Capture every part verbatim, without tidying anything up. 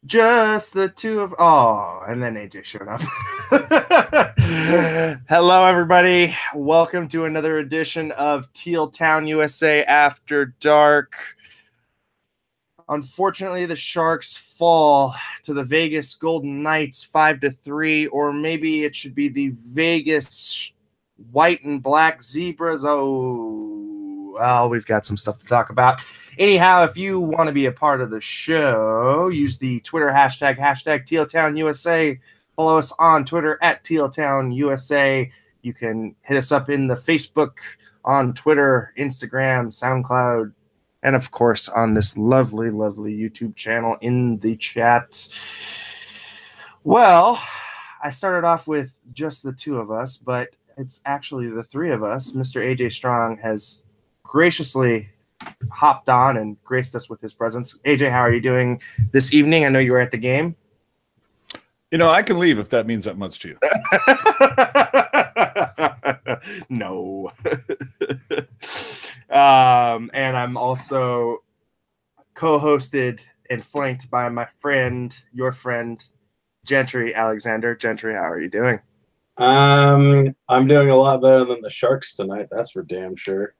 Just the two of oh, and then A J showed up. Hello, everybody. Welcome to another edition of Teal Town U S A After Dark. Unfortunately, the Sharks fall to the Vegas Golden Knights five to three, or maybe it should be the Vegas White and Black Zebras. Oh, well, we've got some stuff to talk about. Anyhow, if you want to be a part of the show, use the Twitter hashtag, hashtag TealTownUSA. Follow us on Twitter at TealTownUSA. You can hit us up in the Facebook, on Twitter, Instagram, SoundCloud, and, of course, on this lovely, lovely YouTube channel in the chat. Well, I started off with just the two of us, but it's actually the three of us. Mister A J Strong has graciously hopped on and graced us with his presence. A J, how are you doing this evening? I know you were at the game. You know, I can leave if that means that much to you. No. um, and I'm also co-hosted and flanked by my friend, your friend, Gentry Alexander. Gentry, how are you doing? Um, I'm doing a lot better than the Sharks tonight. That's for damn sure.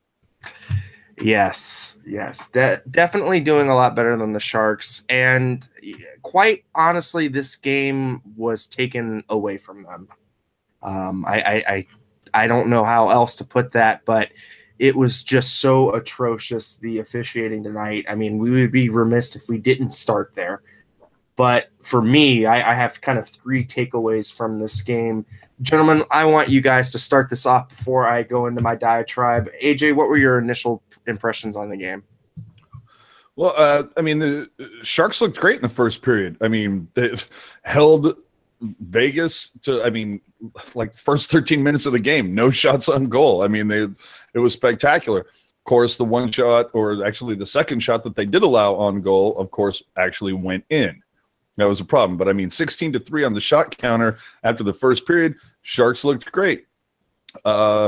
Yes, yes, de- definitely doing a lot better than the Sharks. And quite honestly, this game was taken away from them. Um, I, I, I, I don't know how else to put that, but it was just so atrocious, the officiating tonight. I mean, we would be remiss if we didn't start there. But for me, I, I have kind of three takeaways from this game. Gentlemen, I want you guys to start this off before I go into my diatribe. A J, what were your initial impressions on the game? Well, uh, I mean, the Sharks looked great in the first period. I mean, they held Vegas to, I mean, like first thirteen minutes of the game, no shots on goal. I mean, they it was spectacular. Of course, the one shot, or actually the second shot that they did allow on goal, of course, actually went in. That was a problem. But, I mean, sixteen to three on the shot counter after the first period, Sharks looked great. Uh,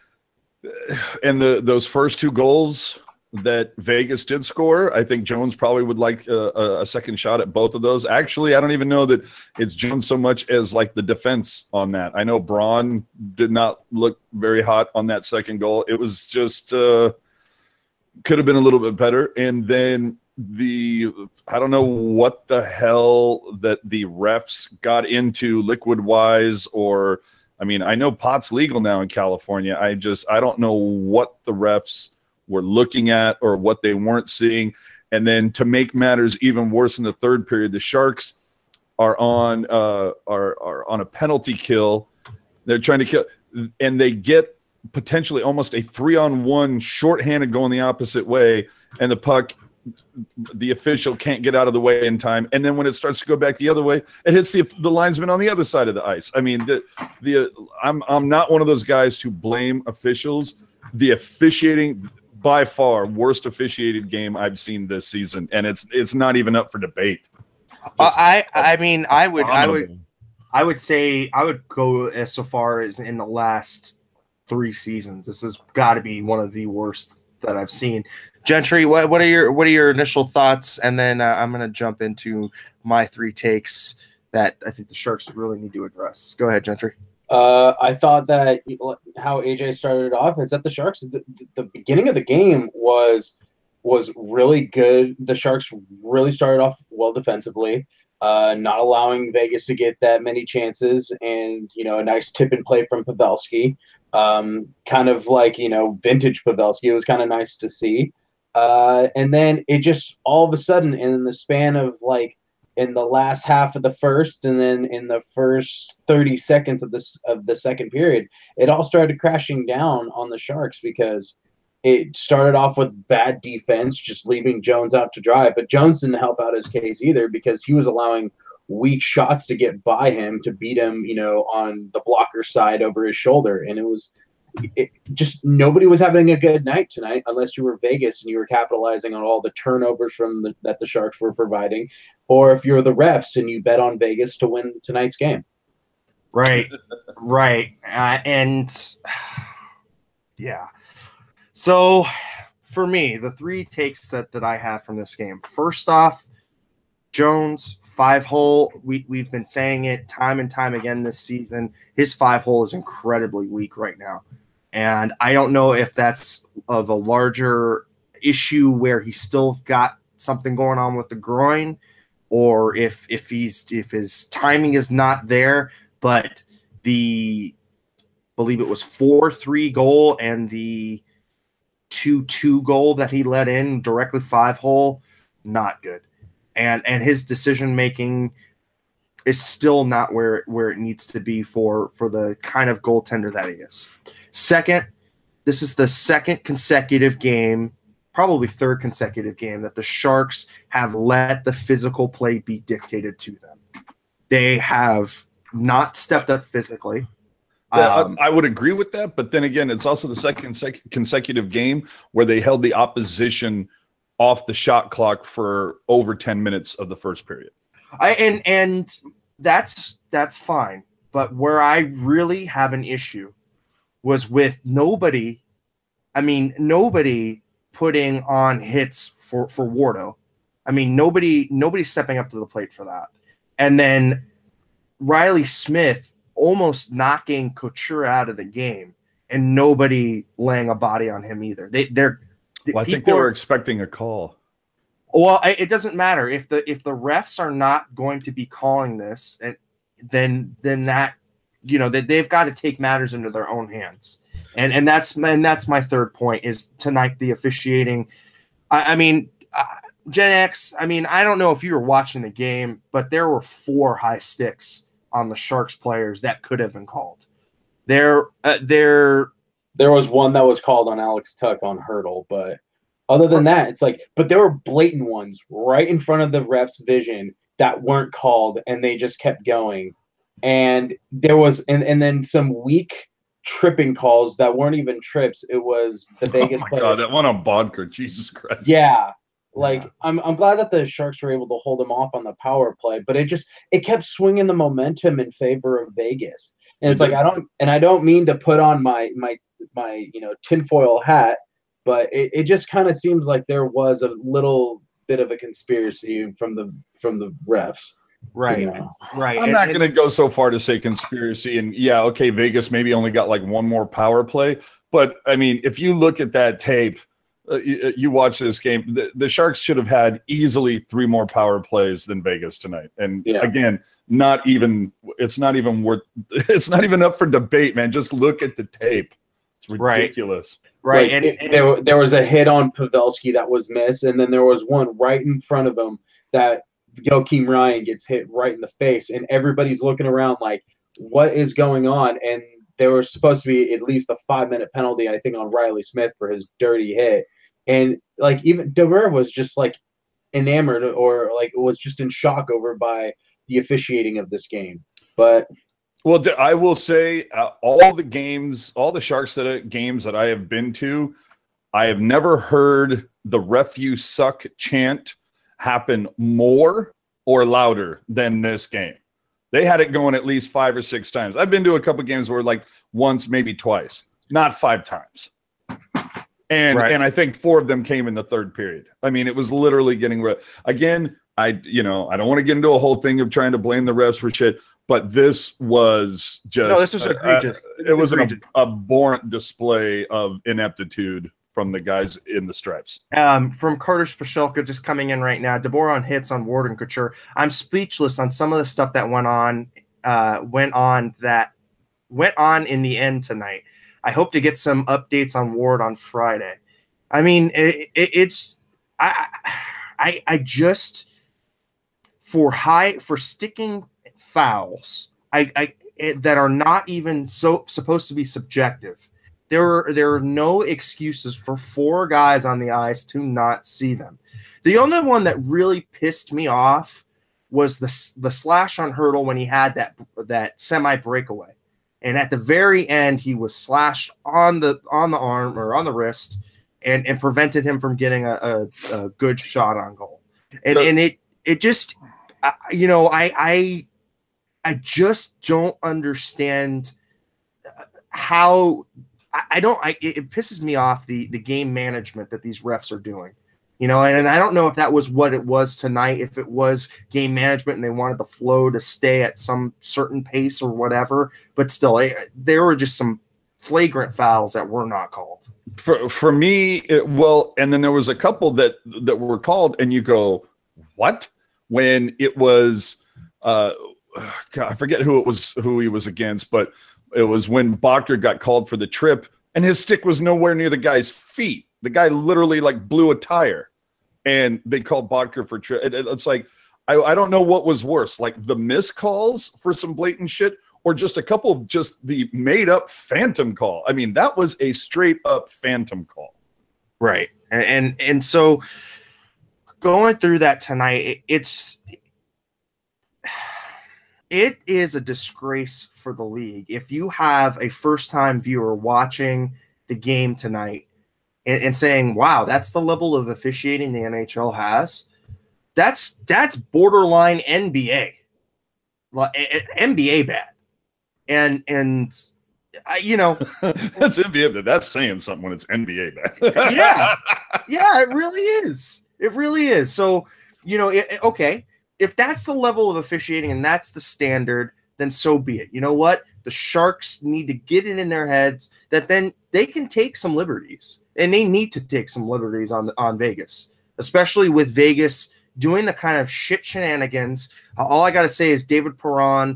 and the those first two goals that Vegas did score, I think Jones probably would like a, a second shot at both of those. Actually, I don't even know that it's Jones so much as, like, the defense on that. I know Braun did not look very hot on that second goal. It was just uh, could have been a little bit better. And then the I don't know what the hell that the refs got into liquid wise, or I mean, I know pot's legal now in California. I just I don't know what the refs were looking at or what they weren't seeing. And then to make matters even worse in the third period, the Sharks are on uh are are on a penalty kill. They're trying to kill, and they get potentially almost a three on one shorthanded going the opposite way, and the puck, the official can't get out of the way in time, and then when it starts to go back the other way, it hits the the linesman on the other side of the ice. I mean, the the I'm I'm not one of those guys to blame officials. The officiating, by far worst officiated game I've seen this season, and it's it's not even up for debate. Uh, I I mean, I would I would I would say I would go as so far as in the last three seasons. This has got to be one of the worst that I've seen. Gentry, what what are your what are your initial thoughts? And then uh, I'm going to jump into my three takes that I think the Sharks really need to address. Go ahead, Gentry. Uh, I thought that how A J started off is that the Sharks, the, the beginning of the game was was really good. The Sharks really started off well defensively, uh, not allowing Vegas to get that many chances, and you know a nice tip and play from Pavelski, um, kind of like you know vintage Pavelski. It was kind of nice to see. Uh, and then it just all of a sudden, in the span of like in the last half of the first, and then in the first thirty seconds of this of the second period, it all started crashing down on the Sharks because it started off with bad defense, just leaving Jones out to dry. But Jones didn't help out his case either because he was allowing weak shots to get by him to beat him, you know, on the blocker side over his shoulder, and it was. It just nobody was having a good night tonight unless you were Vegas and you were capitalizing on all the turnovers from the, that the Sharks were providing, or if you're the refs and you bet on Vegas to win tonight's game. Right, right, uh, and yeah. So for me, the three takes that, that I have from this game. First off, Jones, five hole. We we've been saying it time and time again this season. His five hole is incredibly weak right now, and I don't know if that's of a larger issue where he's still got something going on with the groin, or if if he's if his timing is not there. But the I believe it was four three goal and the two two goal that he let in directly five hole, not good. And and his decision making is still not where where it needs to be for for the kind of goaltender that he is. Second, this is the second consecutive game, probably third consecutive game, that the Sharks have let the physical play be dictated to them. They have not stepped up physically. Yeah, Um, I, I would agree with that, but then again, it's also the second sec- consecutive game where they held the opposition off the shot clock for over ten minutes of the first period. I, and and that's that's fine. But where I really have an issue was with nobody. I mean, nobody putting on hits for for Wardo. I mean, nobody nobody stepping up to the plate for that. And then Riley Smith almost knocking Couture out of the game, and nobody laying a body on him either. They they're well, I think they were are, expecting a call. Well, it doesn't matter if the if the refs are not going to be calling this, and then then that you know that they've got to take matters into their own hands, and and that's and that's my third point is tonight the officiating. I, I mean, uh, Gen X. I mean, I don't know if you were watching the game, but there were four high sticks on the Sharks players that could have been called. There, uh, there, there was one that was called on Alex Tuck on Hurdle, but other than that, it's like, but there were blatant ones right in front of the ref's vision that weren't called, and they just kept going. And there was, and, and then some weak tripping calls that weren't even trips. It was the Vegas. Oh my God, that one on Bodker, Jesus Christ. Yeah. Like, yeah. I'm I'm glad that the Sharks were able to hold him off on the power play, but it just it kept swinging the momentum in favor of Vegas. And it's like I don't and I don't mean to put on my my my you know tinfoil hat, but it, it just kind of seems like there was a little bit of a conspiracy from the from the refs. Right. You know? Right. I'm and, not and, going to go so far to say conspiracy. And yeah, okay, Vegas maybe only got like one more power play, but I mean, if you look at that tape. Uh, you, you watch this game, the, the Sharks should have had easily three more power plays than Vegas tonight. And yeah. again, not even, it's not even worth, it's not even up for debate, man. Just look at the tape. It's ridiculous. Right. Like, and, it, and there, there was a hit on Pavelski that was missed. And then there was one right in front of him that Joakim Ryan gets hit right in the face. And everybody's looking around like, what is going on? And there was supposed to be at least a five-minute penalty, I think, on Riley Smith for his dirty hit. And, like, even DeBoer was just, like, enamored or, like, was just in shock over by the officiating of this game. But – Well, I will say uh, all the games, all the Sharks that, games that I have been to, I have never heard the "ref you suck" chant happen more or louder than this game. They had it going at least five or six times. I've been to a couple games where like once, maybe twice, not five times. And right. and I think four of them came in the third period. I mean, it was literally getting re- again. I you know I don't want to get into a whole thing of trying to blame the refs for shit, but this was just no. This was egregious. Uh, it was egregious. an abhorrent display of ineptitude from the guys in the stripes. Um, from Carter Spashelka just coming in right now. DeBoer on hits on Ward and Couture. I'm speechless on some of the stuff that went on, uh, went on that went on in the end tonight. I hope to get some updates on Ward on Friday. I mean, it, it, it's I, I I just for high for sticking fouls. I, I it, that are not even so supposed to be subjective. There are, there are no excuses for four guys on the ice to not see them. The only one that really pissed me off was the the slash on Hurdle when he had that that semi breakaway, and at the very end he was slashed on the on the arm or on the wrist, and, and prevented him from getting a, a, a good shot on goal. And and it it just you know I I I just don't understand how. I don't. I, it pisses me off the the game management that these refs are doing. You know, and, and I don't know if that was what it was tonight, if it was game management and they wanted the flow to stay at some certain pace or whatever, but still, it, there were just some flagrant fouls that were not called. For for me, it, well, and then there was a couple that that were called, and you go, what? When it was, uh, God, I forget who it was, who he was against, but it was when Bachker got called for the trip, and his stick was nowhere near the guy's feet. The guy literally like blew a tire. And they called Bachker for trip. It, it, it's like, I, I don't know what was worse, like the missed calls for some blatant shit, or just a couple of just the made up phantom call. I mean, that was a straight up phantom call. Right. And and, and so going through that tonight, it, it's it is a disgrace for the league. If you have a first time viewer watching the game tonight, And, and saying, wow, that's the level of officiating the N H L has. That's that's borderline N B A, like, N B A bad, and and I, you know, that's N B A bad. That's saying something when it's N B A bad. yeah, yeah, it really is. It really is. So you know, it, okay, if that's the level of officiating and that's the standard, then so be it. You know what? The Sharks need to get it in their heads that then they can take some liberties. And they need to take some liberties on on Vegas, especially with Vegas doing the kind of shit shenanigans. All I got to say is David Perron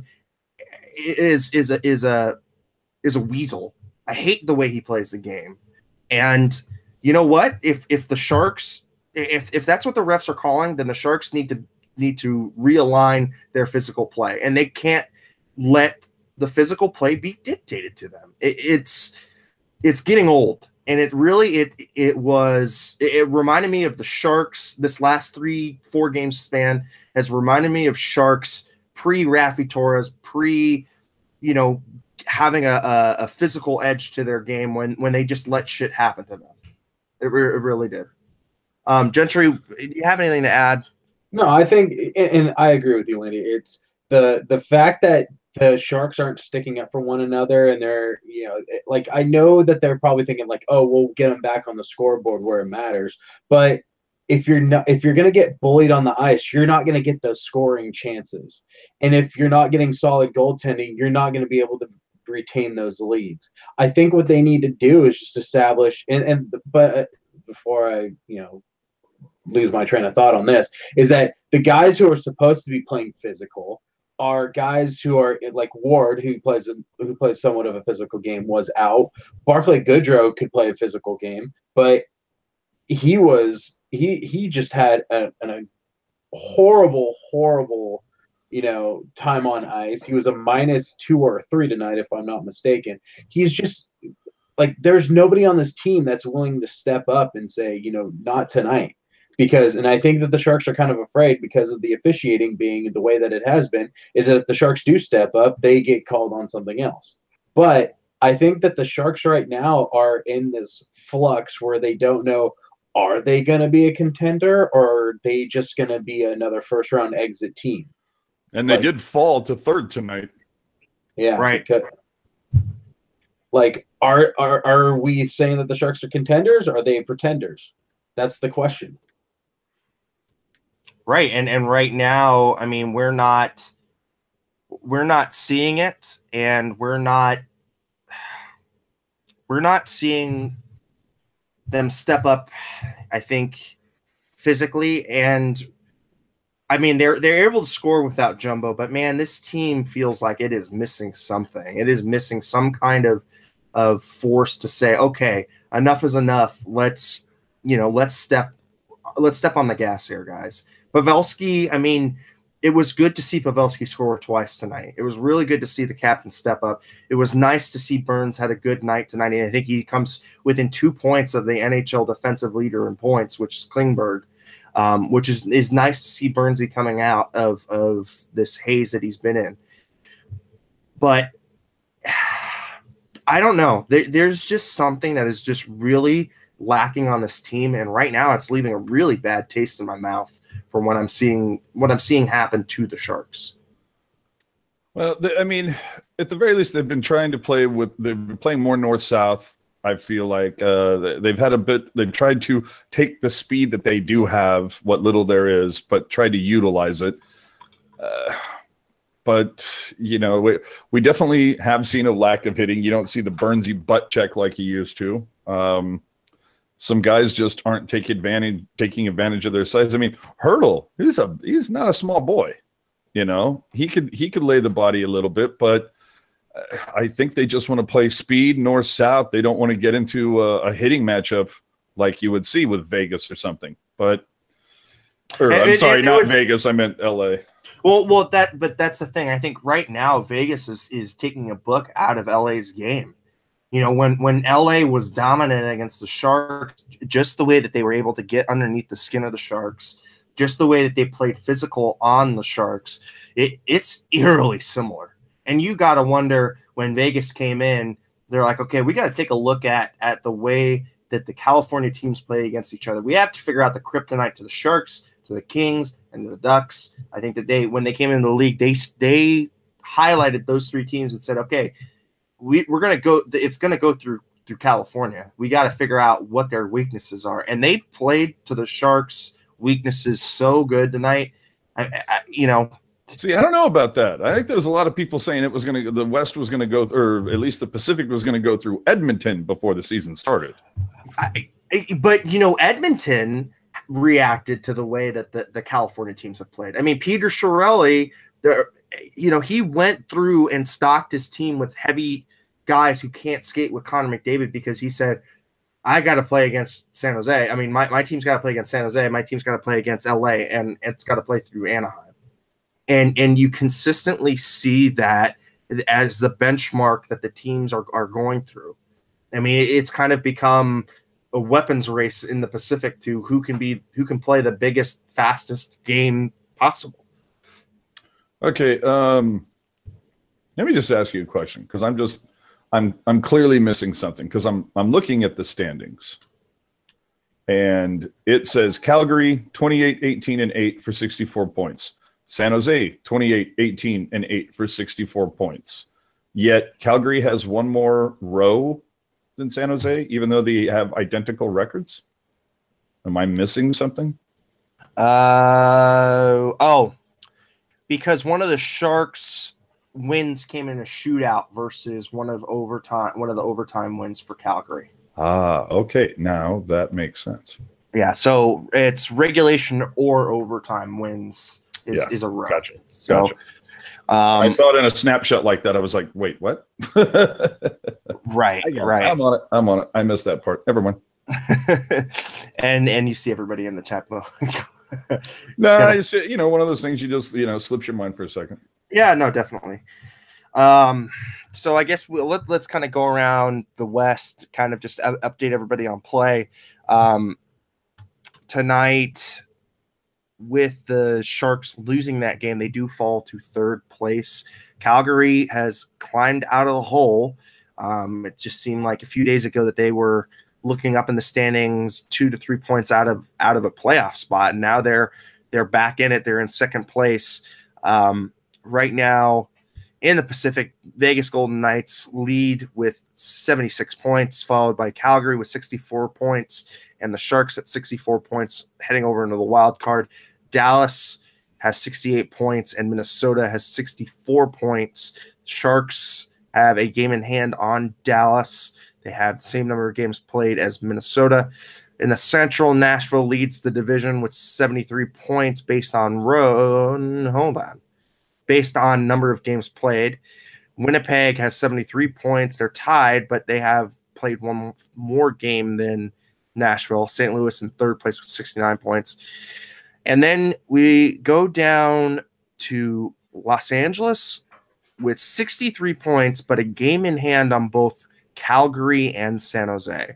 is is a is a is a weasel. I hate the way he plays the game. And you know what? If if the Sharks, if if that's what the refs are calling, then the Sharks need to need to realign their physical play, and they can't let the physical play be dictated to them. It, it's it's getting old. And it really, it it was, it reminded me of the Sharks. This last three, four game span has reminded me of Sharks pre-Raffi Torres, pre, you know, having a, a, a physical edge to their game when when they just let shit happen to them. It, re- it really did. Um, Gentry, do you have anything to add? No, I think, and I agree with you, Landy. It's the the fact that the Sharks aren't sticking up for one another, and they're, you know, like, I know that they're probably thinking like, oh, we'll get them back on the scoreboard where it matters. But if you're not, if you're going to get bullied on the ice, you're not going to get those scoring chances. And if you're not getting solid goaltending, you're not going to be able to retain those leads. I think what they need to do is just establish, and, and but before I, you know, lose my train of thought on this, is that the guys who are supposed to be playing physical are guys who are like Ward, who plays a, who plays somewhat of a physical game, was out. Barclay Goodrow could play a physical game, but he was he he just had a, a horrible, horrible, you know, time on ice. He was a minus two or three tonight, if I'm not mistaken. He's just like, there's nobody on this team that's willing to step up and say, you know, not tonight. Because, and I think that the Sharks are kind of afraid because of the officiating being the way that it has been, is that if the Sharks do step up, they get called on something else. But I think that the Sharks right now are in this flux where they don't know, are they going to be a contender, or are they just going to be another first round exit team? And they like, did fall to third tonight. Yeah. Right. Because, like, are, are, are we saying that the Sharks are contenders, or are they pretenders? That's the question. Right. And and right now, I mean, we're not we're not seeing it, and we're not we're not seeing them step up, I think, physically. And I mean, they're they're able to score without Jumbo, but man, this team feels like it is missing something. It is missing some kind of of force to say, okay, enough is enough. Let's, you know, let's step let's step on the gas here, guys. Pavelski, I mean, it was good to see Pavelski score twice tonight. It was really good to see the captain step up. It was nice to see Burns had a good night tonight, and I think he comes within two points of the N H L defensive leader in points, which is Klingberg, um, which is, is nice to see Burnsy coming out of, of this haze that he's been in. But I don't know. There, there's just something that is just really lacking on this team, and right now it's leaving a really bad taste in my mouth from what I'm seeing what I'm seeing happen to the Sharks. Well, the, I mean, at the very least, they've been trying to play with they've been playing more north-south. I feel like uh, they've had a bit. They've tried to take the speed that they do have, what little there is, but try to utilize it. Uh, but you know, we we definitely have seen a lack of hitting. You don't see the Burnsy butt check like he used to. Um, some guys just aren't taking advantage taking advantage of their size. I mean, Hurdle, he's a he's not a small boy. You know, he could he could lay the body a little bit, but I think they just want to play speed north south. They don't want to get into a, a hitting matchup like you would see with Vegas or something. But or, I'm it, sorry, it, it not was, Vegas. I meant L A. Well, well, that but that's the thing. I think right now Vegas is is taking a book out of L A's game. You know, when when L A was dominant against the Sharks, just the way that they were able to get underneath the skin of the Sharks, just the way that they played physical on the Sharks, it it's eerily similar. And you got to wonder when Vegas came in, they're like, okay, we got to take a look at at the way that the California teams play against each other. We have to figure out the kryptonite to the Sharks, to the Kings, and to the Ducks. I think that they, when they came into the league, they they highlighted those three teams and said, okay, we, we're going to go, it's going to go through through California. We got to figure out what their weaknesses are. And they played to the Sharks' weaknesses so good tonight. I, I, you know, See, I don't know about that. I think there was a lot of people saying it was going to, the West was going to go, or at least the Pacific was going to go through Edmonton before the season started. I, I, but, you know, Edmonton reacted to the way that the, the California teams have played. I mean, Peter Chiarelli, you know, he went through and stocked his team with heavy guys who can't skate with Connor McDavid because he said, I got to play against San Jose. I mean, my, my team's got to play against San Jose. My team's got to play against L A, and it's got to play through Anaheim. And and you consistently see that as the benchmark that the teams are, are going through. I mean, it's kind of become a weapons race in the Pacific to who can be who can play the biggest, fastest game possible. Okay, um, let me just ask you a question because I'm just I'm I'm clearly missing something because I'm I'm looking at the standings. And it says Calgary twenty-eight, eighteen, and eight for sixty-four points. San Jose, twenty-eight, eighteen, and eight for sixty-four points. Yet Calgary has one more row than San Jose, even though they have identical records. Am I missing something? Uh, oh, because one of the Sharks' wins came in a shootout versus one of overtime, one of the overtime wins for Calgary. Ah, okay. Now that makes sense. Yeah, so it's regulation or overtime wins. Is, yeah, is a row. Gotcha. So, gotcha. Um, I saw it in a snapshot like that. I was like, wait, what? right, right. I'm on it. I'm on it. I missed that part. Never mind. and and you see everybody in the chat book. no, nah, it's, you know, one of those things you just, you know, slips your mind for a second. Yeah, no, definitely. Um, so I guess we'll, let, let's kind of go around the West, kind of just u- update everybody on play. Um, tonight, with the Sharks losing that game, they do fall to third place. Calgary has climbed out of the hole. Um, it just seemed like a few days ago that they were looking up in the standings, two to three points out of out of a playoff spot, and now they're they're back in it. They're in second place um, right now in the Pacific. Vegas Golden Knights lead with seventy-six points, followed by Calgary with sixty-four points, and the Sharks at sixty-four points, heading over into the wild card. Dallas has sixty-eight points, and Minnesota has sixty-four points. Sharks have a game in hand on Dallas. They have the same number of games played as Minnesota. In the Central, Nashville leads the division with seventy-three points based on run. Hold on. Based on number of games played. Winnipeg has seventy-three points. They're tied, but they have played one more game than Nashville. Saint Louis in third place with sixty-nine points. And then we go down to Los Angeles with sixty-three points, but a game in hand on both Calgary and San Jose.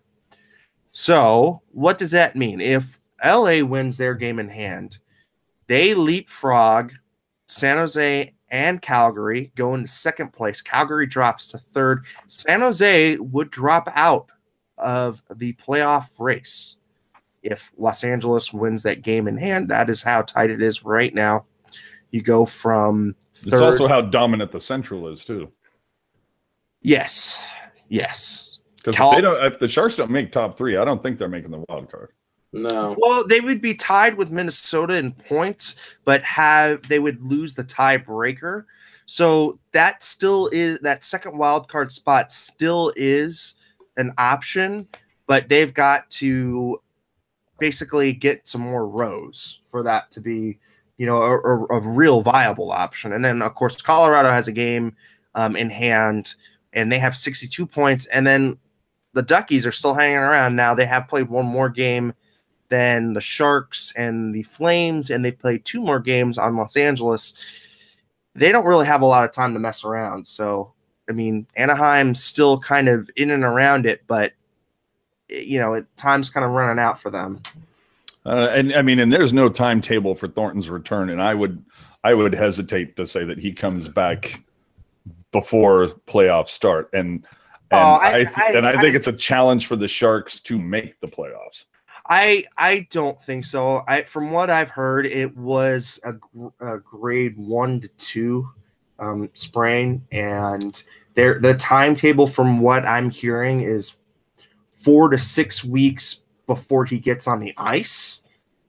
So what does that mean? If L A wins their game in hand, they leapfrog San Jose and Calgary, go into second place. Calgary drops to third. San Jose would drop out of the playoff race if Los Angeles wins that game in hand. That is how tight it is right now. You go from third. It's also how dominant the Central is, too. Yes. Yes. Because Cal- if they don't, if the Sharks don't make top three, I don't think they're making the wild card. No. Well, they would be tied with Minnesota in points, but have they would lose the tiebreaker. So that still is that second wild card spot still is an option, but they've got to basically get some more rows for that to be, you know, a, a, a real viable option. And then of course Colorado has a game um, in hand, and they have sixty-two points. And then the Duckies are still hanging around. Now they have played one more game than the Sharks and the Flames, and they've played two more games on Los Angeles. They don't really have a lot of time to mess around. So, I mean, Anaheim's still kind of in and around it, but, you know, it, time's kind of running out for them. Uh, and I mean, and there's no timetable for Thornton's return, and I would, I would hesitate to say that he comes back before playoffs start. And, and Oh, I, I- th- I- and I think I- it's a challenge for the Sharks to make the playoffs. I I don't think so. I from what I've heard, it was a, gr- a grade one to two um, sprain, and there the timetable from what I'm hearing is four to six weeks before he gets on the ice.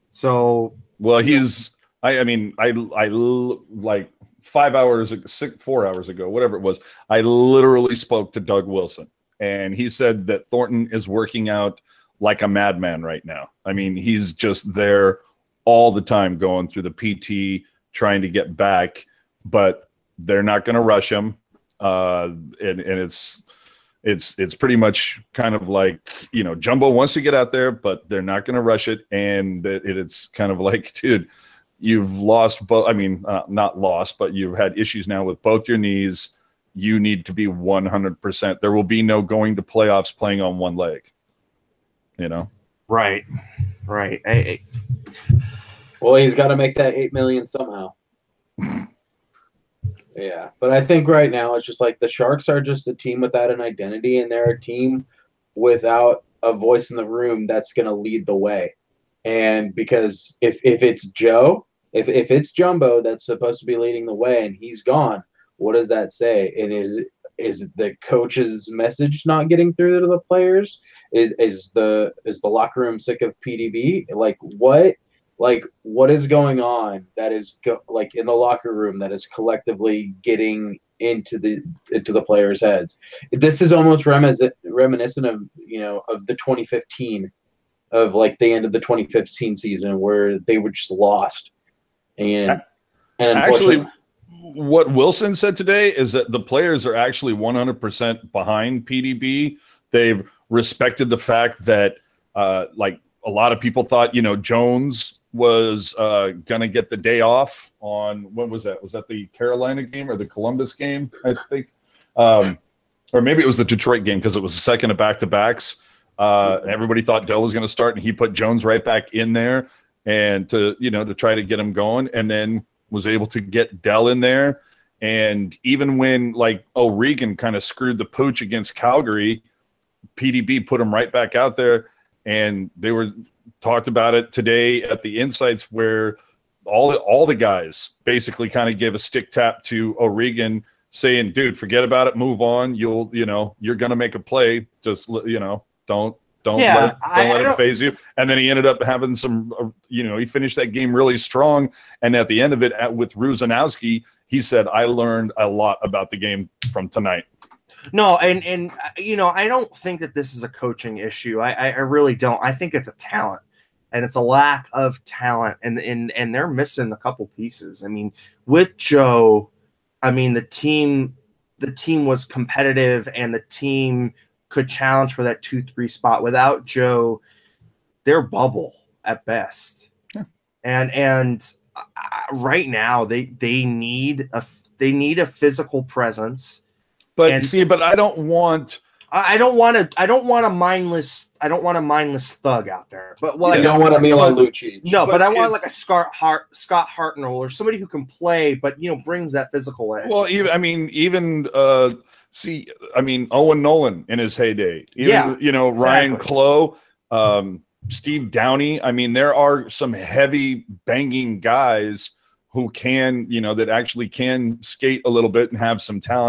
So Well, he's, I, I mean, I, I l- like five hours, six, four hours ago, whatever it was, I literally spoke to Doug Wilson, and he said that Thornton is working out like a madman right now. I mean, he's just there all the time going through the P T, trying to get back, but they're not going to rush him. Uh, and, and it's, it's, it's pretty much kind of like, you know, Jumbo wants to get out there, but they're not going to rush it. And it, it's kind of like, dude, you've lost both. I mean, uh, not lost, but you've had issues now with both your knees. You need to be one hundred percent. There will be no going to playoffs playing on one leg. You know, right, right. I, I, Well, he's got to make that eight million somehow. Yeah, but I think right now it's just like the Sharks are just a team without an identity, and they're a team without a voice in the room that's going to lead the way. And because if if it's Joe, if if it's Jumbo that's supposed to be leading the way, and he's gone, what does that say? And is is the coach's message not getting through to the players? Is is the is the locker room sick of P D B? Like what? Like what is going on that is go, like in the locker room that is collectively getting into the into the players' heads? This is almost reminiscent reminiscent of you know of the twenty fifteen, of like the end of the twenty fifteen season where they were just lost. And and actually, what Wilson said today is that the players are actually one hundred percent behind P D B. They've respected the fact that, uh, like a lot of people thought, you know, Jones was uh, going to get the day off on, when was that? Was that the Carolina game or the Columbus game, I think? Um, or maybe it was the Detroit game because it was the second of back-to-backs. Uh, everybody thought Dell was going to start, and he put Jones right back in there and to, you know, to try to get him going, and then was able to get Dell in there. And even when, like, O'Regan kind of screwed the pooch against Calgary, P D B put him right back out there, and they were talked about it today at the Insights where all the, all the guys basically kind of gave a stick tap to O'Regan saying, dude, forget about it, move on. You'll, you know, you're going to make a play. Just, you know, don't, don't Yeah, let, it, don't I- let I it phase you. And then he ended up having some, uh, you know, he finished that game really strong. And at the end of it at, with Ruzanowski, he said, I learned a lot about the game from tonight. No, and and uh, you know, I don't think that this is a coaching issue. I, I I really don't. I think it's a talent, and it's a lack of talent, and and and they're missing a couple pieces. I mean, with Joe, I mean the team, the team was competitive, and the team could challenge for that two three spot. Without Joe, they're bubble at best, yeah. and and uh, right now they they need a they need a physical presence. But And- see, but I don't want. I I don't want to. I don't want a mindless. I don't want a mindless thug out there. But well, you like, don't want a Milan Lucic. no, but, but I want it's- like a Scott Hart, Scott Hartnell, or somebody who can play, but you know, brings that physical edge. Well, even I mean, even uh, see, I mean, Owen Nolan in his heyday. Even, Yeah, you know, Ryan exactly. Clough, um, Steve Downey. I mean, there are some heavy banging guys who can, you know, that actually can skate a little bit and have some talent.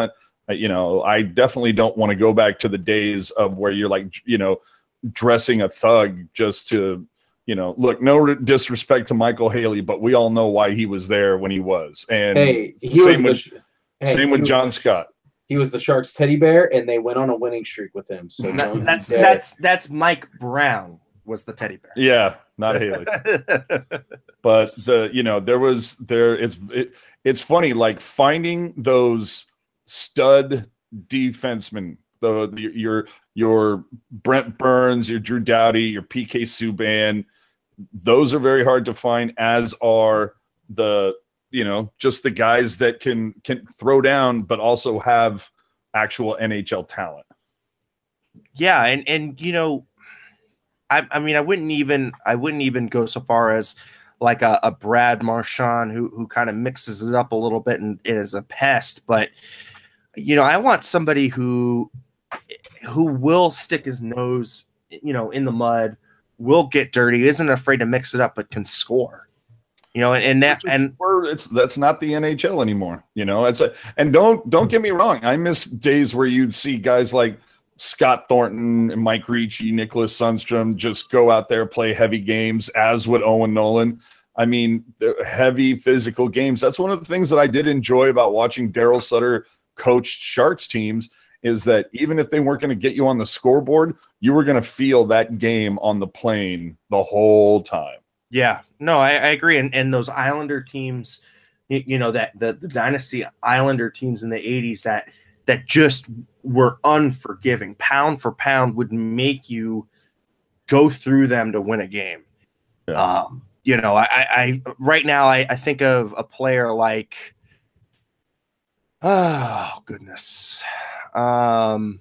Uh, You know, I definitely don't want to go back to the days of where you're like, you know, dressing a thug just to, you know, look, no disrespect to Michael Haley, but we all know why he was there when he was. And Hey, he same was the with, hey, same he with was John the- Scott. He was the Sharks teddy bear, and they went on a winning streak with him. So That- don't that's dare. that's that's Mike Brown was the teddy bear. Yeah, not Haley. But the, you know, there was there it's it, it's funny, like finding those stud defensemen, the, the your your Brent Burns, your Drew Doughty, your P K Subban. Those are very hard to find, as are the, you know, just the guys that can can throw down but also have actual N H L talent. Yeah, and and you know, I I mean, I wouldn't even I wouldn't even go so far as like a, a Brad Marchand who who kind of mixes it up a little bit and, and is a pest, but you know, I want somebody who who will stick his nose, you know, in the mud, will get dirty, isn't afraid to mix it up, but can score. You know, and, and that and We're, it's that's not the N H L anymore. You know, it's a, and don't don't get me wrong. I miss days where you'd see guys like Scott Thornton and Mike Ricci, Nicholas Sundstrom just go out there, play heavy games, as would Owen Nolan. I mean, they're heavy physical games. That's one of the things that I did enjoy about watching Daryl Sutter coach Sharks teams, is that even if they weren't going to get you on the scoreboard, you were going to feel that game on the plane the whole time. yeah, no, I, I agree. And and those Islander teams, you, you know, that the, the Dynasty Islander teams in the eighties that that just were unforgiving, pound for pound, would make you go through them to win a game. Yeah. Um, you know, I, I right now I, I think of a player like, oh goodness, um,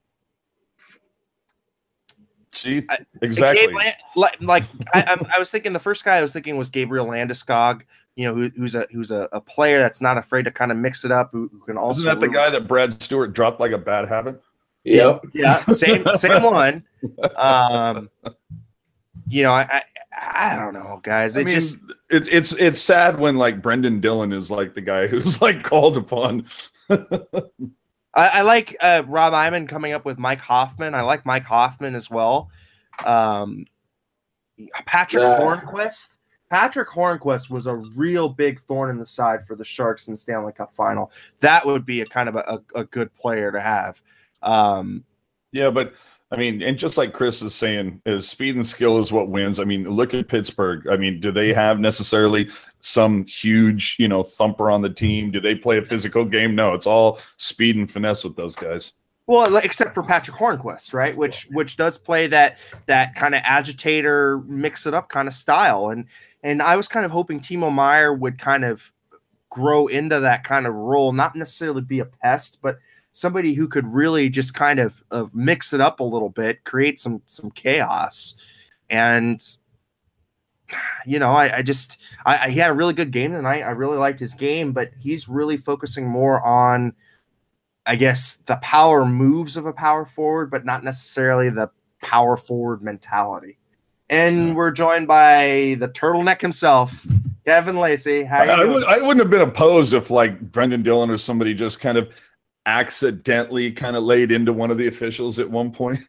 See, I- exactly. Gabe Lan- like, like I, I'm- I was thinking the first guy I was thinking was Gabriel Landeskog. You know, who, who's a who's a, a player that's not afraid to kind of mix it up. Who, who can also Isn't that the guy that Brad Stewart dropped like a bad habit? Yep. yeah, same same one. Um, you know, I, I I don't know, guys. It I mean, just it's it's it's sad when like Brendan Dillon is like the guy who's like called upon. I, I like uh, Rob Iman coming up with Mike Hoffman. I like Mike Hoffman as well. Um, Patrick Yeah. Hornquist. Patrick Hornquist was a real big thorn in the side for the Sharks in the Stanley Cup final. That would be a kind of a, a, a good player to have. Um, Yeah, but I mean, and just like Chris is saying, is speed and skill is what wins. I mean, look at Pittsburgh. I mean, do they have necessarily some huge, you know, thumper on the team? Do they play a physical game? No, it's all speed and finesse with those guys. well, except for Patrick Hornquist, right? Which which does play that that kind of agitator, mix it up kind of style. And and I was kind of hoping Timo Meyer would kind of grow into that kind of role, not necessarily be a pest, but somebody who could really just kind of, of mix it up a little bit, create some some chaos. And you know, I, I just I, I he had a really good game tonight. I really liked his game, but he's really focusing more on, I guess, the power moves of a power forward, but not necessarily the power forward mentality. And Yeah. we're joined by the turtleneck himself, Kevin Lacey. How I, you I, doing? would, I wouldn't have been opposed if like Brendan Dillon or somebody just kind of accidentally kind of laid into one of the officials at one point.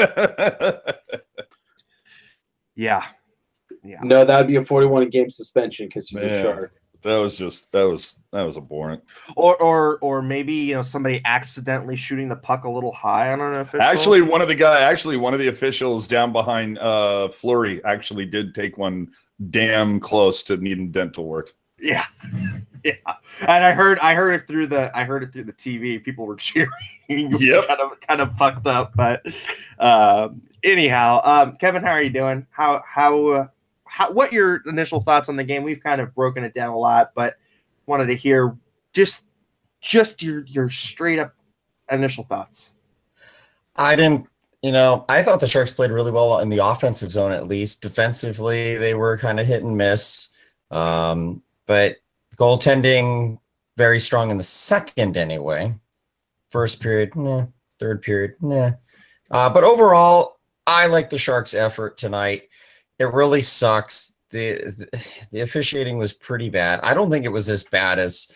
Yeah. Yeah. No, that would be a forty-one game suspension because he's Man. a Shark. That was just that was that was abhorrent. Or or or maybe, you know, somebody accidentally shooting the puck a little high on an official. Actually, one of the guy, actually one of the officials down behind uh, Fleury actually did take one damn close to needing dental work. Yeah. Yeah. And I heard I heard it through the I heard it through the T V. People were cheering. It was Yep. kind of kind of fucked up. But um anyhow, um Kevin, how are you doing? How how uh, how what your initial thoughts on the game? We've kind of broken it down a lot, but wanted to hear just just your your straight up initial thoughts. I didn't, you know, I thought the Sharks played really well in the offensive zone, at least. Defensively, they were kind of hit and miss. Um, but goaltending, very strong in the second anyway. First period, nah. Third period, nah. Uh, but overall, I like the Sharks' effort tonight. It really sucks. The, the the officiating was pretty bad. I don't think it was as bad as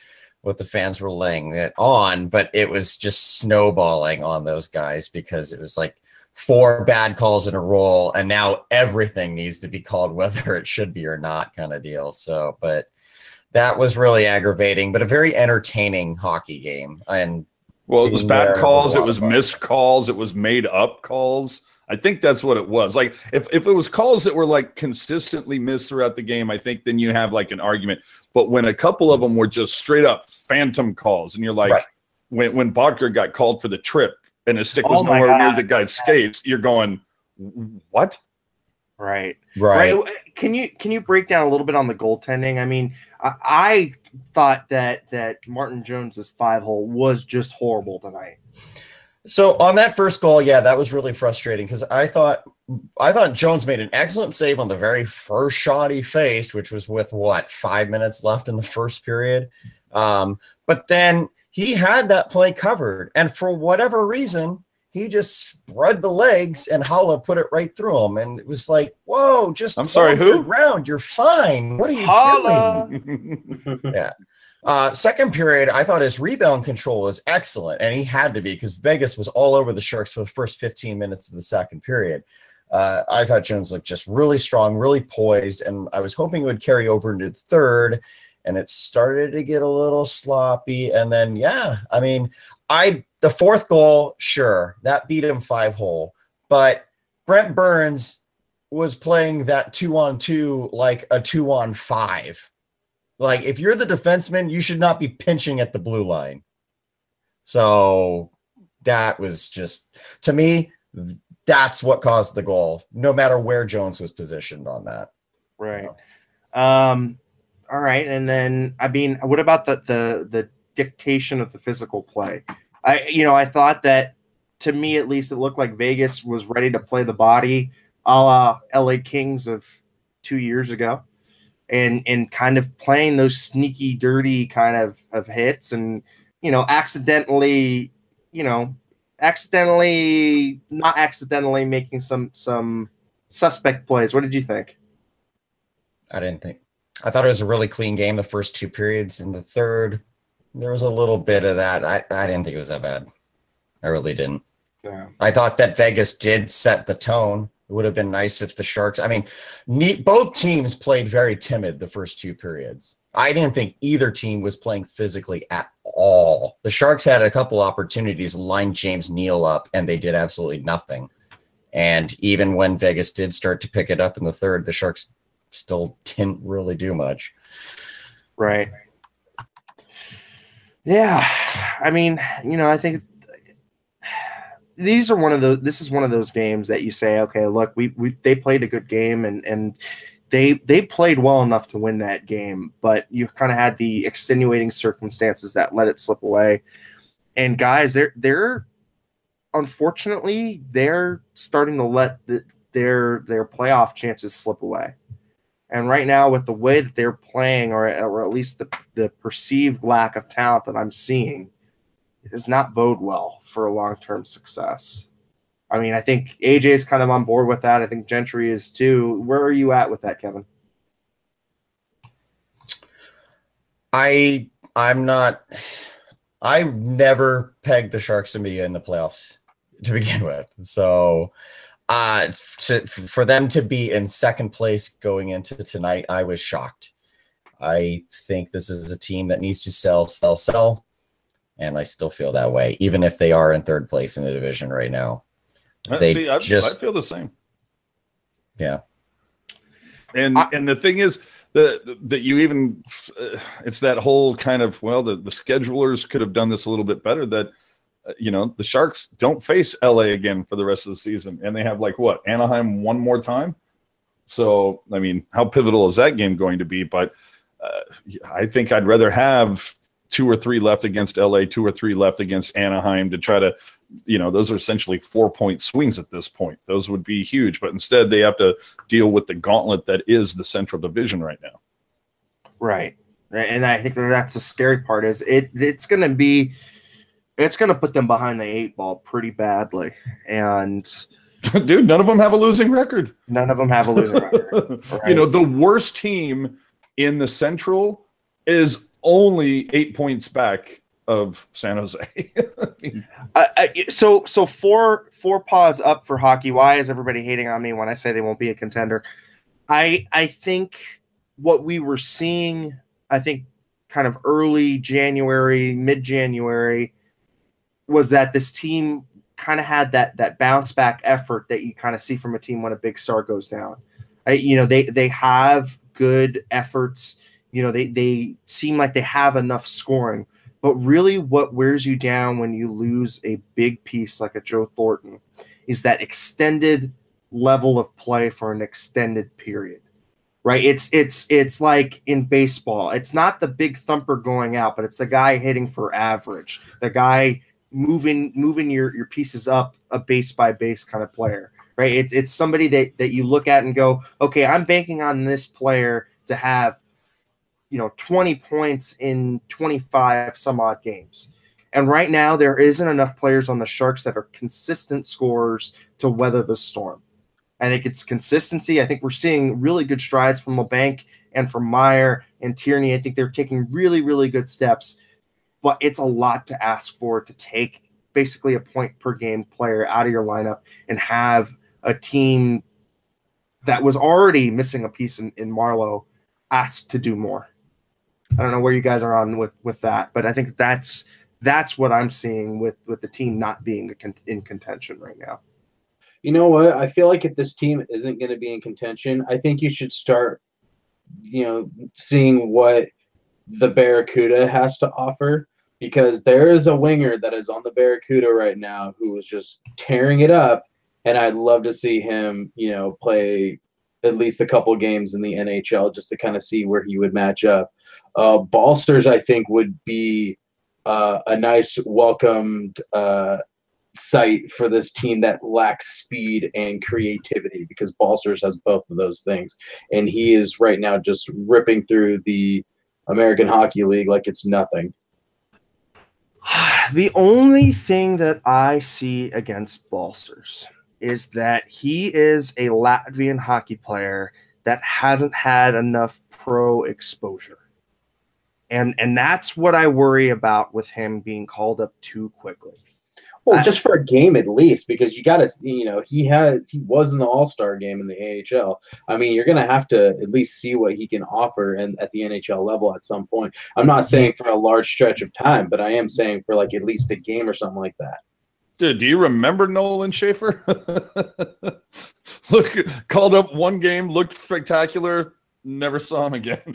what the fans were laying it on, but it was just snowballing on those guys because it was like four bad calls in a row, and now everything needs to be called whether it should be or not kind of deal. So, but that was really aggravating, but a very entertaining hockey game. And well, it was being bad there calls, a it lot was of fun. missed calls, it was made up calls. I think that's what it was. Like if, if it was calls that were like consistently missed throughout the game, I think then you have like an argument. But when a couple of them were just straight up phantom calls, and you're like, Right. when when Bodker got called for the trip and his stick was Oh my nowhere near God. the guy's skates, you're going, what? Right. Right. Right. Can you can you break down a little bit on the goaltending? I mean, I, I thought that that Martin Jones's five hole was just horrible tonight. So on that first goal, yeah, that was really frustrating because I thought I thought Jones made an excellent save on the very first shot he faced, which was with what, five minutes left in the first period. Um, but then he had that play covered, and for whatever reason, he just spread the legs and Hala put it right through him. And it was like, whoa, just I'm sorry, hold your who? ground. You're fine. What are you Hala. doing? Yeah. Uh, second period, I thought his rebound control was excellent, and he had to be because Vegas was all over the Sharks for the first fifteen minutes of the second period. Uh, I thought Jones looked just really strong, really poised, and I was hoping it would carry over into the third, and it started to get a little sloppy. And then, yeah, I mean, I the fourth goal, sure, that beat him five hole, but Brent Burns was playing that two on two like a two on five. Like, if you're the defenseman, you should not be pinching at the blue line. So that was just, to me, that's what caused the goal, no matter where Jones was positioned on that. Right. Um, all right. And then, I mean, what about the, the, the dictation of the physical play? I, you know, I thought that, to me, at least, it looked like Vegas was ready to play the body a la L A Kings of two years ago. And, and kind of playing those sneaky, dirty kind of, of hits and, you know, accidentally, you know, accidentally, not accidentally making some, some suspect plays. What did you think? I didn't think. I thought it was a really clean game the first two periods. In the third, there was a little bit of that. I, I didn't think it was that bad. I really didn't. Yeah. I thought that Vegas did set the tone. It would have been nice if the Sharks, I mean, ne- both teams played very timid the first two periods. I didn't think either team was playing physically at all. The Sharks had a couple opportunities to line James Neal up, and they did absolutely nothing. And even when Vegas did start to pick it up in the third, the Sharks still didn't really do much. Right. Yeah. I mean, you know, I think these are one of those, this is one of those games that you say, okay, look, we, we they played a good game and, and they, they played well enough to win that game, but you kind of had the extenuating circumstances that let it slip away. And guys, they're, they're, unfortunately, they're starting to let the, their, their playoff chances slip away. And right now, with the way that they're playing, or, or at least the, the perceived lack of talent that I'm seeing, it does not bode well for a long-term success. I mean, I think A J is kind of on board with that. I think Gentry is too. Where are you at with that, Kevin? I I'm not. I never pegged the Sharks to be in the playoffs to begin with. So, uh, to, for them to be in second place going into tonight, I was shocked. I think this is a team that needs to sell, sell, sell. And I still feel that way, even if they are in third place in the division right now. Uh, They See, I, just- I feel the same. Yeah. And I- and the thing is that that you even uh, it's that whole kind of, well, the, the schedulers could have done this a little bit better. That uh, you know, the Sharks don't face L A again for the rest of the season, and they have like what, Anaheim one more time. So I mean, how pivotal is that game going to be? But uh, I think I'd rather have two or three left against L A, two or three left against Anaheim to try to, you know, those are essentially four point swings at this point. Those would be huge, but instead they have to deal with the gauntlet that is the Central Division right now. Right. And I think that that's the scary part is it, it's going to be, it's going to put them behind the eight ball pretty badly. And Dude, none of them have a losing record. none of them have a losing record. Right. You know, the worst team in the Central is only eight points back of San Jose. I mean, Uh, uh, so so four four paws up for hockey. Why is everybody hating on me when I say they won't be a contender? I I think what we were seeing, I think kind of early January, mid-January, was that this team kind of had that that bounce back effort that you kind of see from a team when a big star goes down. I, you know, they they have good efforts. You know, they they seem like they have enough scoring. But really what wears you down when you lose a big piece like a Joe Thornton is that extended level of play for an extended period, right? It's it's it's like in baseball. It's not the big thumper going out, but it's the guy hitting for average, the guy moving moving your, your pieces up a base by base kind of player, right? It's it's somebody that, that you look at and go, okay, I'm banking on this player to have, you know, twenty points in twenty-five some odd games. And right now there isn't enough players on the Sharks that are consistent scorers to weather the storm. I think it's consistency. I think we're seeing really good strides from LeBanc and from Meyer and Tierney. I think they're taking really, really good steps, but it's a lot to ask for to take basically a point per game player out of your lineup and have a team that was already missing a piece in, in Marleau asked to do more. I don't know where you guys are on with, with that, but I think that's that's what I'm seeing with, with the team not being in contention right now. You know what? I feel like if this team isn't going to be in contention, I think you should start, you know, seeing what the Barracuda has to offer, because there is a winger that is on the Barracuda right now who is just tearing it up, and I'd love to see him, you know, play at least a couple games in the N H L just to kind of see where he would match up. Uh, Balcers, I think, would be uh, a nice welcomed uh, sight for this team that lacks speed and creativity, because Balcers has both of those things. And he is right now just ripping through the American Hockey League like it's nothing. The only thing that I see against Balcers is that he is a Latvian hockey player that hasn't had enough pro exposure. And and that's what I worry about with him being called up too quickly. Well, I, just for a game at least, because you got to, you know, he had he was in the All-Star game in the A H L. I mean, you're going to have to at least see what he can offer and at the N H L level at some point. I'm not saying for a large stretch of time, but I am saying for like at least a game or something like that. Dude, do you remember Nolan Schaefer? Look, called up one game, looked spectacular, never saw him again.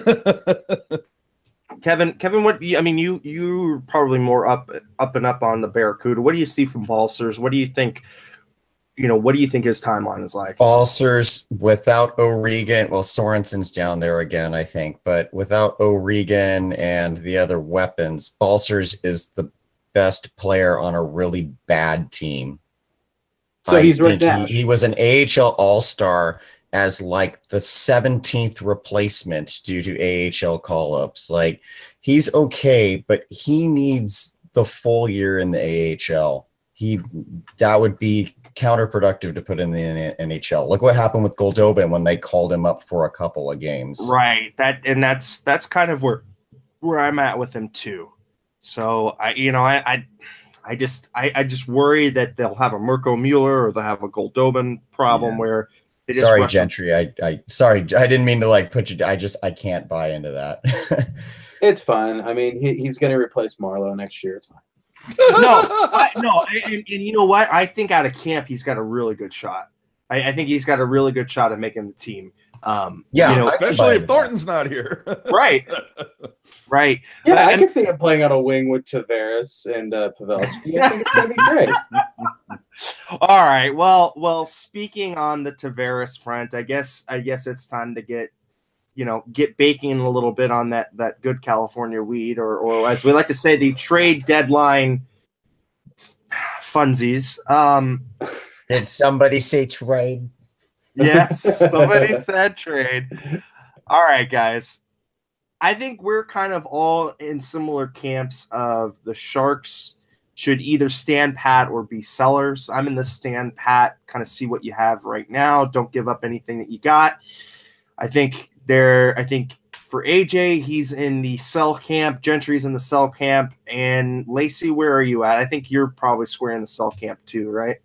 Kevin, Kevin, what I mean, you you're probably more up up and up on the Barracuda. What do you see from Balcers? What do you think? You know, what do you think his timeline is like? Balcers without O'Regan, well, Sorensen's down there again, I think, but without O'Regan and the other weapons, Balcers is the best player on a really bad team. So I he's right think now. he, he was an A H L All-Star as like the seventeenth replacement due to A H L call-ups. Like, he's okay, but he needs the full year in the A H L. He that would be counterproductive to put in the N H L. Look what happened with Goldobin when they called him up for a couple of games. Right. That and that's that's kind of where where I'm at with him too. So I, you know, I, I, I just, I, I just worry that they'll have a Mirko Mueller or they'll have a Goldobin problem Yeah. where. They just Sorry, rush Gentry. I, I, sorry, I didn't mean to like put you. I just, I can't buy into that. It's fine. I mean, he, he's going to replace Marleau next year. It's fine. no, I, no, and, and you know what? I think out of camp he's got a really good shot. I, I think he's got a really good shot at making the team. Um, Yeah, you know, I can buy Especially if into that. Thornton's not here. right, right. Yeah, I And- can see him playing on a wing with Tavares and uh, Pavelski. I think it's going to be great. All right. Well, well. Speaking on the Tavares front, I guess I guess it's time to get, you know, get baking a little bit on that that good California weed, or or as we like to say, the trade deadline funsies. Um, Did somebody say trade? yes, somebody said trade. All right, guys. I think we're kind of all in similar camps of the Sharks should either stand pat or be sellers. I'm in the stand pat, kind of see what you have right now. Don't give up anything that you got. I think there, I think for A J, he's in the sell camp. Gentry's in the sell camp. And Lacey, where are you at? I think you're probably square in the sell camp too, right?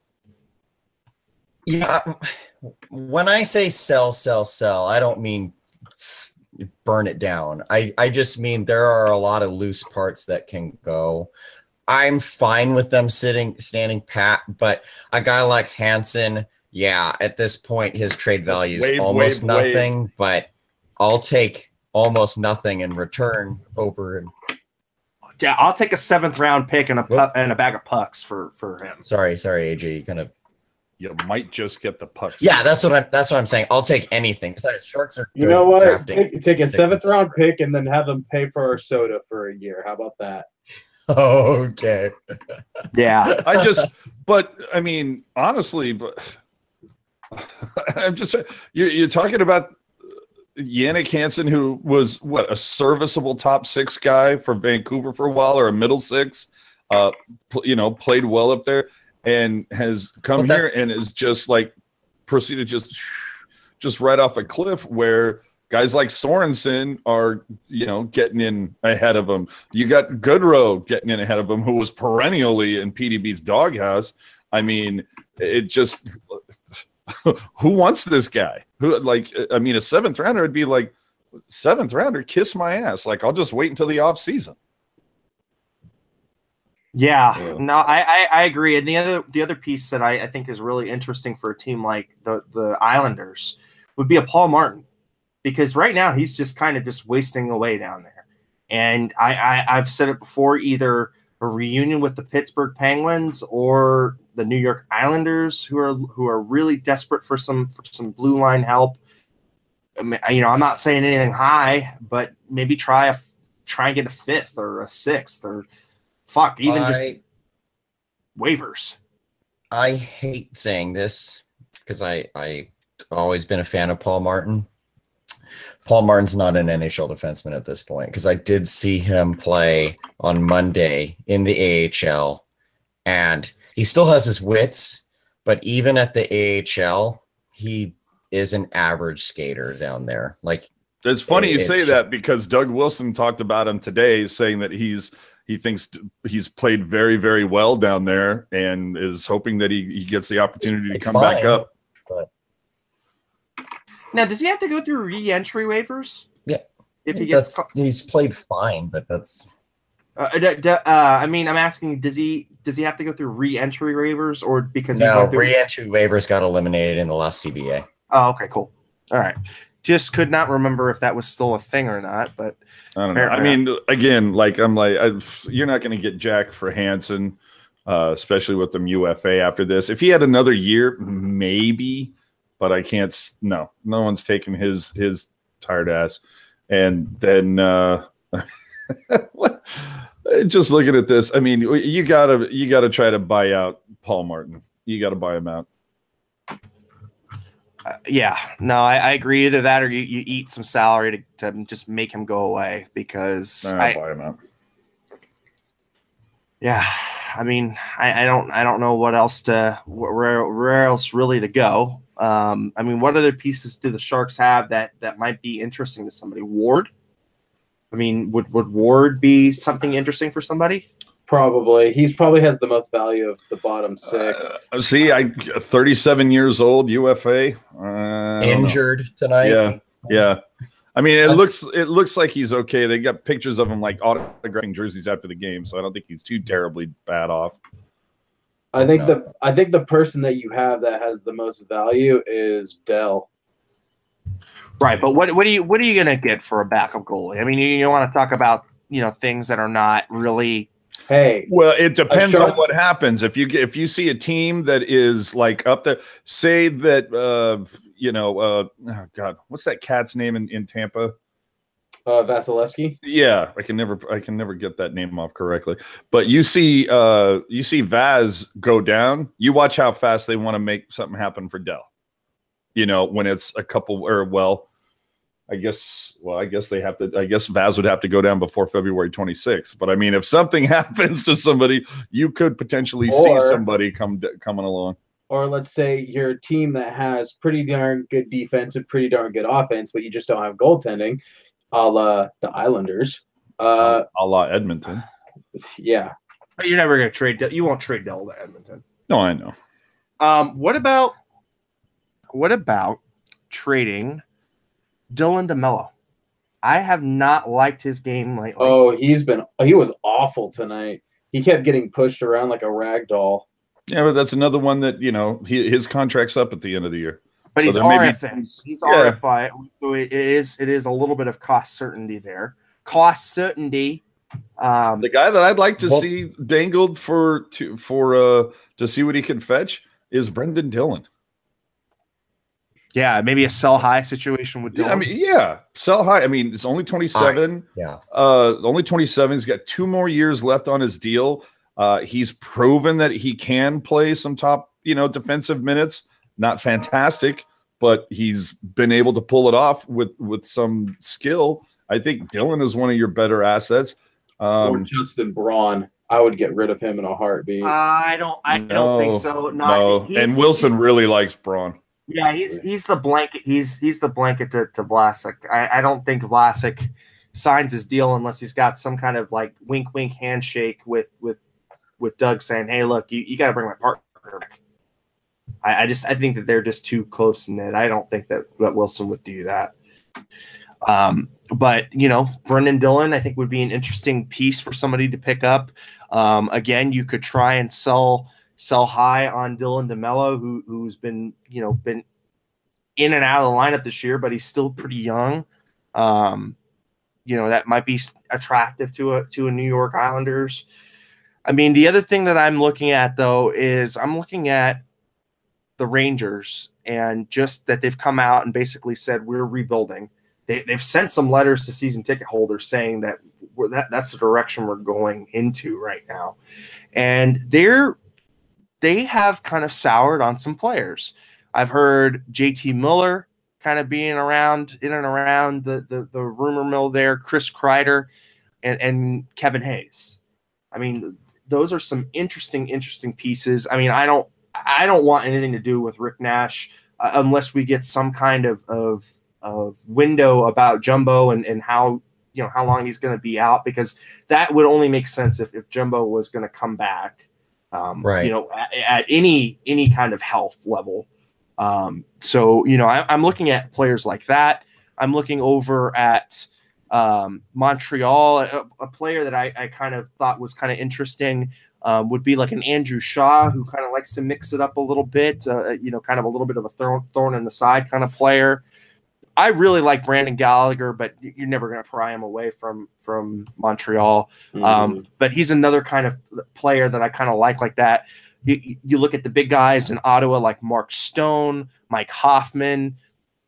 Yeah. When I say sell, sell, sell, I don't mean burn it down. I, I just mean there are a lot of loose parts that can go. I'm fine with them sitting, standing pat, but a guy like Hansen, yeah, at this point, his trade value is almost wave, nothing, wave. But I'll take almost nothing in return over. Yeah, I'll take a seventh round pick and a pu- and a bag of pucks for, for him. Sorry, sorry, A J, you kind of. You might just get the pucks. Yeah, that's what I'm. That's what I'm saying. I'll take anything. Besides, Sharks are. You know what? Take, take a seventh round pick and then have them pay for our soda for a year. How about that? Okay. Yeah, I just. But I mean, honestly, but I'm just. You're, you're talking about Yannick Hansen, who was what, a serviceable top six guy for Vancouver for a while, or a middle six. Uh, you know, played well up there. And has come that, here and is just like proceeded just just right off a cliff where guys like Sorensen are, you know, getting in ahead of him. You got Goodrow getting in ahead of him, who was perennially in P D B's doghouse. I mean, it just who wants this guy? Who like I mean, a seventh rounder would be like seventh rounder, kiss my ass. Like I'll just wait until the off season. Yeah, yeah, no, I, I, I agree. And the other the other piece that I, I think is really interesting for a team like the, the Islanders would be a Paul Martin, because right now he's just kind of just wasting away down there. And I, I, I've said it before, either a reunion with the Pittsburgh Penguins or the New York Islanders, who are who are really desperate for some for some blue line help. I mean, you know, I'm not saying anything high, but maybe try a try and get a fifth or a sixth or. Fuck, even I, just waivers. I hate saying this because I I always been a fan of Paul Martin. Paul Martin's not an N H L defenseman at this point, because I did see him play on Monday in the A H L, and he still has his wits, but even at the A H L, he is an average skater down there. Like, it's funny it, you say just, that, because Doug Wilson talked about him today, saying that he's He thinks he's played very, very well down there and is hoping that he, he gets the opportunity to come fine, back up. But... Now, does he have to go through re-entry waivers? Yeah. If he gets, that's, he's played fine, but that's. Uh, d- d- uh, I mean, I'm asking, does he does he have to go through re-entry waivers, or because no he went through... re-entry waivers got eliminated in the last C B A? Oh, okay, cool. All right. Just could not remember if that was still a thing or not, but I don't know. I mean, again, like I'm like, I, you're not going to get Jack for Hansen, uh, especially with them U F A after this. If he had another year, maybe, but I can't. No, no one's taking his his tired ass. And then uh, just looking at this, I mean, you gotta you gotta try to buy out Paul Martin. You got to buy him out. Uh, yeah, no, I, I agree. Either that or you, you eat some salary to, to just make him go away, because I'll I, buy him out. Yeah, I mean, I, I don't, I don't know what else to, where, where else really to go. Um, I mean, what other pieces do the Sharks have that that might be interesting to somebody? Ward. I mean, would would Ward be something interesting for somebody? Probably. He's probably has the most value of the bottom six. Uh, see, I thirty-seven years old, U F A, uh, injured tonight. Yeah, yeah. I mean, it looks it looks like he's okay. They got pictures of him like autographing jerseys after the game, so I don't think he's too terribly bad off. I think no. the I think the person that you have that has the most value is Dell. Right, but what what are you what are you gonna get for a backup goalie? I mean, you, you want to talk about, you know, things that are not really. Hey, well, it depends on what happens. If you get, if you see a team that is like up there, say that uh, you know, uh, oh God, what's that cat's name in, in Tampa? Uh, Vasilevsky. Yeah, I can never, I can never get that name off correctly. But you see, uh, you see Vaz go down. You watch how fast they want to make something happen for Dell. You know, when it's a couple, or well. I guess, well, I guess they have to, I guess Vaz would have to go down before February twenty-sixth. But I mean, if something happens to somebody, you could potentially or, see somebody come coming along. Or let's say you're a team that has pretty darn good defense and pretty darn good offense, but you just don't have goaltending. a la the Islanders. Uh, a la Edmonton. yeah. But you're never going to trade. You won't trade Dell to Edmonton. No, I know. Um, what about what about trading Dylan DeMello? I have not liked his game lately. Oh, he's been he was awful tonight. He kept getting pushed around like a rag doll. Yeah, but that's another one that, you know, he, his contract's up at the end of the year. But so he's there may R be- F A. He's Yeah. R F I. So it is it is a little bit of cost certainty there. Cost certainty. Um, The guy that I'd like to Well- see dangled for to for uh to see what he can fetch is Brendan Dillon. yeah, maybe a sell high situation with Dylan. Yeah, I mean, yeah, sell high. I mean, it's only twenty-seven. Yeah. Uh, only twenty-seven. He's got two more years left on his deal. Uh, he's proven that he can play some top, you know, defensive minutes. Not fantastic, but he's been able to pull it off with with some skill. I think Dillon is one of your better assets. or Um, Justin Braun. I would get rid of him in a heartbeat. I don't. I don't think so. Not, no, he's- and Wilson he's- really likes Braun. Yeah, he's he's the blanket. He's he's the blanket to, to Vlasic. I, I don't think Vlasic signs his deal unless he's got some kind of like wink wink handshake with with with Doug saying, "Hey, look, you, you got to bring my partner back." I, I just I think that they're just too close knit. I don't think that, that Wilson would do that. Um, but you know, Brendan Dillon, I think would be an interesting piece for somebody to pick up. Um, again, you could try and sell. Sell high on Dylan DeMello, who who's been you know been in and out of the lineup this year, but he's still pretty young. Um, you know that might be attractive to a to a New York Islanders. I mean, the other thing that I'm looking at though is I'm looking at the Rangers and just that they've come out and basically said we're rebuilding. They, they've sent some letters to season ticket holders saying that we're, that that's the direction we're going into right now, and they're. They have kind of soured on some players. I've heard J T Miller kind of being around in and around the the, the rumor mill there, Chris Kreider and, and Kevin Hayes. I mean, those are some interesting, interesting pieces. I mean, I don't I don't want anything to do with Rick Nash uh, unless we get some kind of, of of window about Jumbo and, and how you know how long he's going to be out, because that would only make sense if, if Jumbo was going to come back. Um, Right. You know, at, at any any kind of health level. Um, so you know, I, I'm looking at players like that. I'm looking over at um, Montreal, a, a player that I, I kind of thought was kind of interesting. Um, would be like an Andrew Shaw, who kind of likes to mix it up a little bit. Uh, you know, kind of a little bit of a thorn, thorn in the side kind of player. I really like Brandon Gallagher, but you're never going to pry him away from from Montreal. Mhm. Um, but he's another kind of player that I kind of like like that. You, you look at the big guys in Ottawa like Mark Stone, Mike Hoffman,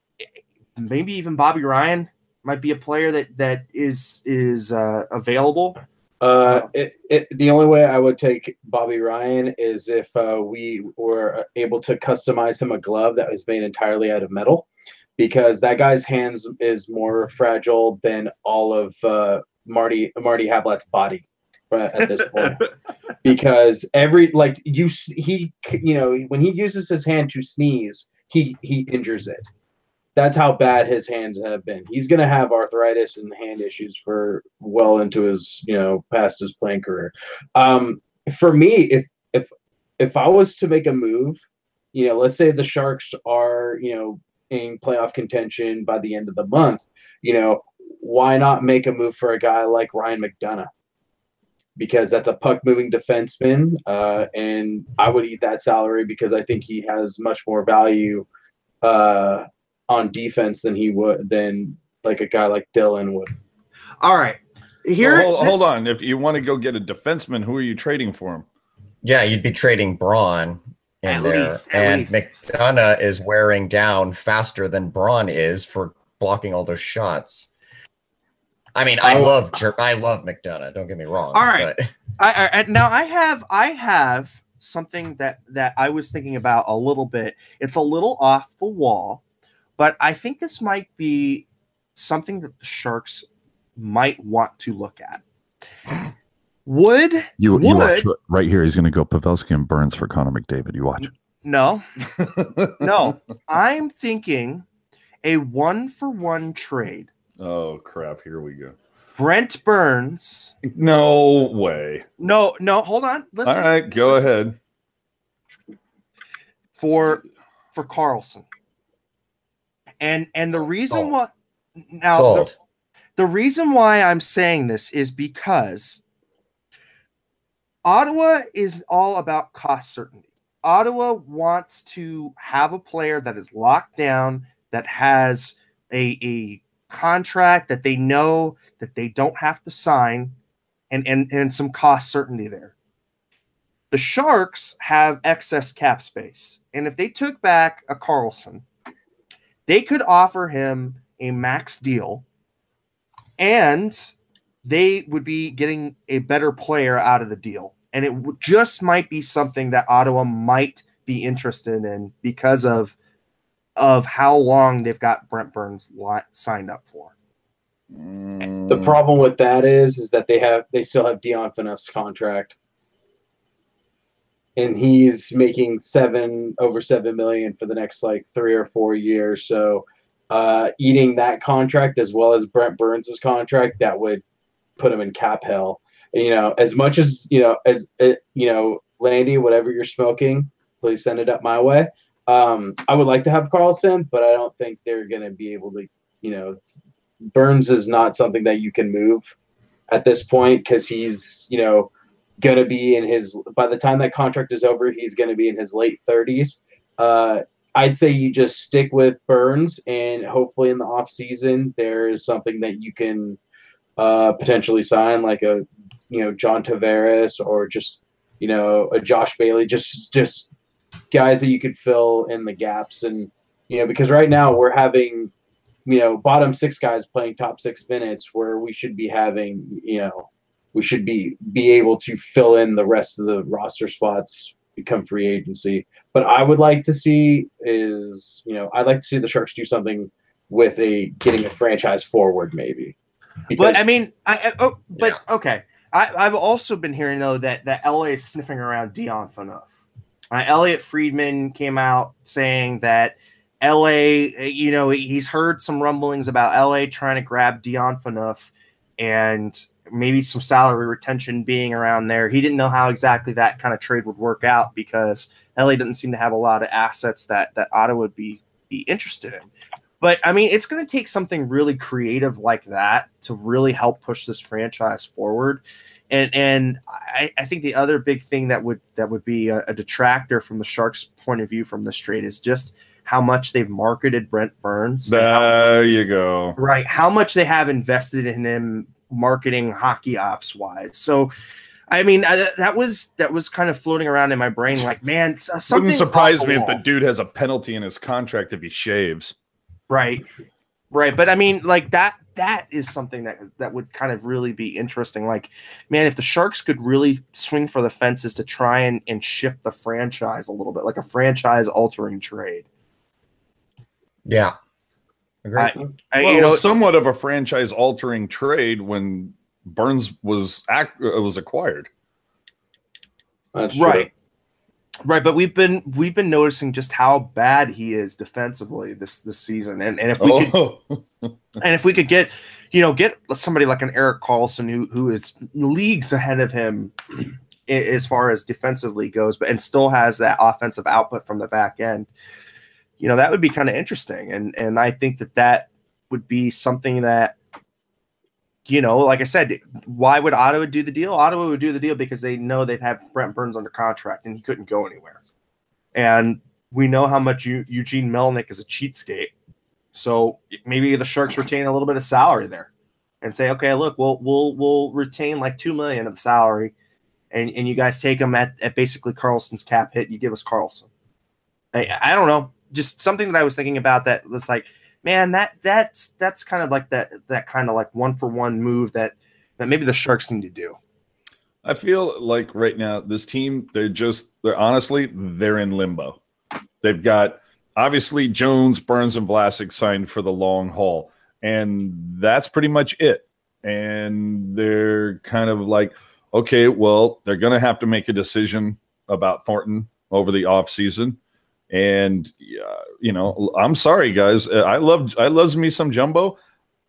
maybe even Bobby Ryan might be a player that that is is uh, available. Uh, it, it, the only way I would take Bobby Ryan is if uh, we were able to customize him a glove that was made entirely out of metal, because that guy's hands is more fragile than all of uh, Marty Marty Hablat's body uh, at this point. Because every like you s- he you know when he uses his hand to sneeze, he he injures it. That's how bad his hands have been. He's going to have arthritis and hand issues for well into his, you know, past his playing career. Um, for me, if if if I was to make a move, you know, let's say the Sharks are, you know, in playoff contention by the end of the month, you know, why not make a move for a guy like Ryan McDonough? Because that's a puck-moving defenseman, uh, and I would eat that salary because I think he has much more value uh, on defense than he would than like a guy like Dylan would. All right, here. Well, hold, this- hold on. If you want to go get a defenseman, who are you trading for him? Yeah, you'd be trading Braun in At there. least, at and least. McDonough is wearing down faster than Braun is for blocking all those shots. I mean, I Oh. love Jer- I love McDonough, don't get me wrong. All right. but- I, I, now I have I have something that that I was thinking about a little bit. It's a little off the wall, but I think this might be something that the Sharks might want to look at. Would You, you Would- watch it right here. He's going to go Pavelski and Burns for Connor McDavid. You watch. no, no. I'm thinking a one for one trade Oh crap! Here we go. Brent Burns. No way. No, no, hold on. Listen, All right, go listen. ahead. For for Carlson. And and the reason Sold. why now the, Sold. the reason why I'm saying this is because Ottawa is all about cost certainty. Ottawa wants to have a player that is locked down, that has a, a contract that they know that they don't have to sign, and, and, and some cost certainty there. The Sharks have excess cap space. And if they took back a Carlson, they could offer him a max deal, and they would be getting a better player out of the deal. And it w- just might be something that Ottawa might be interested in because of of how long they've got Brent Burns li- signed up for. The problem with that is, is that they have they still have Dion Phaneuf's contract, and he's making seven over seven million for the next like three or four years. So, uh, eating that contract as well as Brent Burns' contract, that would put him in cap hell. You know, as much as you know, as uh, you know, Landy, whatever you're smoking, please send it up my way. Um, I would like to have Carlson, but I don't think they're going to be able to. You know, Burns is not something that you can move at this point because he's, you know, going to be in his. By the time that contract is over, he's going to be in his late thirties. Uh, I'd say you just stick with Burns, and hopefully in the off season there is something that you can uh, potentially sign, like a. You know, John Tavares or just, you know, a Josh Bailey, just just guys that you could fill in the gaps. And, you know, because right now we're having, you know, bottom six guys playing top six minutes where we should be having, you know, we should be be able to fill in the rest of the roster spots become free agency. But I would like to see is, you know, I'd like to see the Sharks do something with a getting a franchise forward maybe. Because, but I mean, I, I oh, but yeah. okay. I, I've also been hearing, though, that, that L A is sniffing around Dion Phaneuf. Uh, Elliot Friedman came out saying that L A, you know, he's heard some rumblings about L A trying to grab Dion Phaneuf and maybe some salary retention being around there. He didn't know how exactly that kind of trade would work out because L A doesn't seem to have a lot of assets that, that Ottawa would be, be interested in. But, I mean, it's going to take something really creative like that to really help push this franchise forward. And and I, I think the other big thing that would that would be a, a detractor from the Sharks' point of view from this trade is just how much they've marketed Brent Burns. There how, you go. Right. How much they have invested in him marketing hockey ops wise. So, I mean, I, that was that was kind of floating around in my brain like, man, something wouldn't surprise me if the dude has a penalty in his contract if he shaves. Right. Right. But I mean, like that, that is something that, that would kind of really be interesting. Like, man, if the Sharks could really swing for the fences to try and, and shift the franchise a little bit, like a franchise altering trade. Yeah. Agreed. I, I, well, you know, somewhat of a franchise altering trade when Burns was act, uh, was acquired. That's right. True. Right, but we've been we've been noticing just how bad he is defensively this this season, and and if we oh. could, and if we could get, you know, get somebody like an Erik Karlsson who who is leagues ahead of him as far as defensively goes, but and still has that offensive output from the back end, you know, that would be kind of interesting, and and I think that that would be something that, you know, like I said, why would Ottawa do the deal? Ottawa would do the deal because they know they'd have Brent Burns under contract and he couldn't go anywhere. And we know how much you, Eugene Melnyk is a cheapskate. So maybe the Sharks retain a little bit of salary there and say, okay, look, we'll we'll we'll retain like two million of the salary, and, and you guys take them at, at basically Karlsson's cap hit. You give us Karlsson. I, I don't know, just something that I was thinking about that was like, man, that that's that's kind of like that that kind of like one for one move that that maybe the Sharks need to do. I feel like right now this team, they're just they're honestly they're in limbo. They've got obviously Jones, Burns, and Vlasic signed for the long haul, and that's pretty much it. And they're kind of like, okay, well, they're going to have to make a decision about Thornton over the offseason. And uh, you know, I'm sorry, guys. I love I loves me some Jumbo.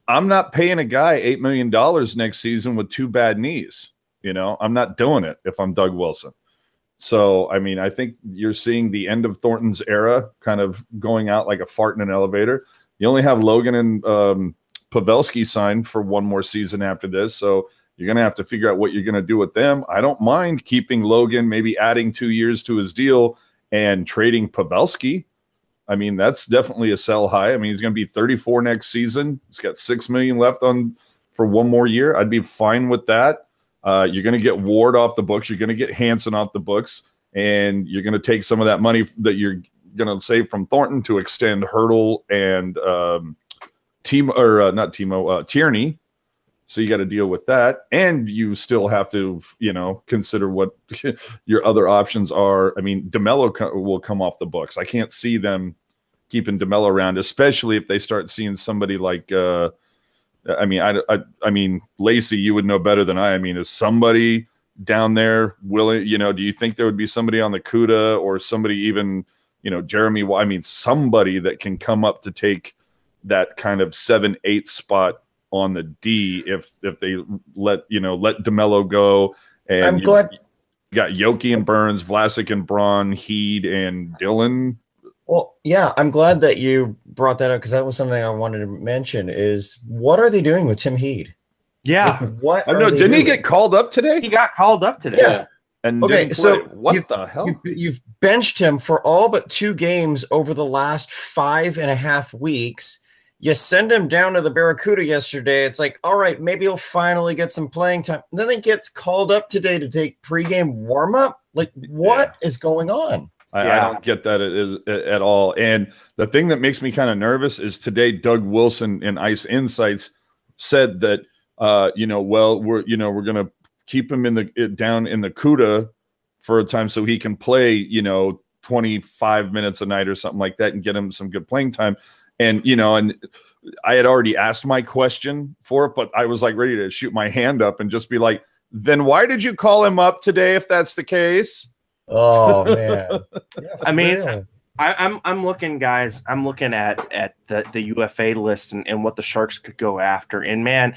I'm not paying a guy eight million dollars next season with two bad knees. You know, I'm not doing it if I'm Doug Wilson. So, I mean, I think you're seeing the end of Thornton's era kind of going out like a fart in an elevator. You only have Logan and um, Pavelski signed for one more season after this. So you're going to have to figure out what you're going to do with them. I don't mind keeping Logan, maybe adding two years to his deal and trading Pavelski. I mean, that's definitely a sell high. I mean, he's going to be thirty-four next season. He's got six million dollars left on for one more year. I'd be fine with that. Uh, you're going to get Ward off the books. You're going to get Hansen off the books. And you're going to take some of that money that you're going to save from Thornton to extend Hurdle and um, Timo, or uh, not Timo, uh, Tierney. So you got to deal with that. And you still have to, you know, consider what your other options are. I mean, DeMello co- will come off the books. I can't see them keeping DeMello around, especially if they start seeing somebody like uh, – I mean, I, I, I mean, Lacey, you would know better than I. I mean, is somebody down there willing, you know, do you think there would be somebody on the CUDA or somebody even, you know, Jeremy, I mean, somebody that can come up to take that kind of seven, eight spot on the D if, if they let, you know, let DeMello go. And I'm you, glad. you got Yoki and Burns, Vlasic and Braun, Heed and Dylan. Well, yeah, I'm glad that you brought that up because that was something I wanted to mention is what are they doing with Tim Heed? Yeah. What? I don't know. are they Didn't he doing? get called up today? He got called up today. Yeah. And Okay, didn't so play. What you've- the hell? You, you've benched him for all but two games over the last five and a half weeks. You send him down to the Barracuda yesterday. It's like, all right, maybe he'll finally get some playing time. And then he gets called up today to take pregame warm-up. Like, what is going on? I, Yeah. I don't get that at, at, at all. And the thing that makes me kind of nervous is today Doug Wilson in Ice Insights said that, uh, you know, well, we're, you know, we're going to keep him in the it, down in the CUDA for a time so he can play, you know, twenty-five minutes a night or something like that and get him some good playing time. And, you know, and I had already asked my question for it, but I was like ready to shoot my hand up and just be like, then why did you call him up today if that's the case? Oh, man. Yeah, I mean, real. I, I'm I'm looking, guys. I'm looking at at the, the U F A list and, and what the Sharks could go after. And man,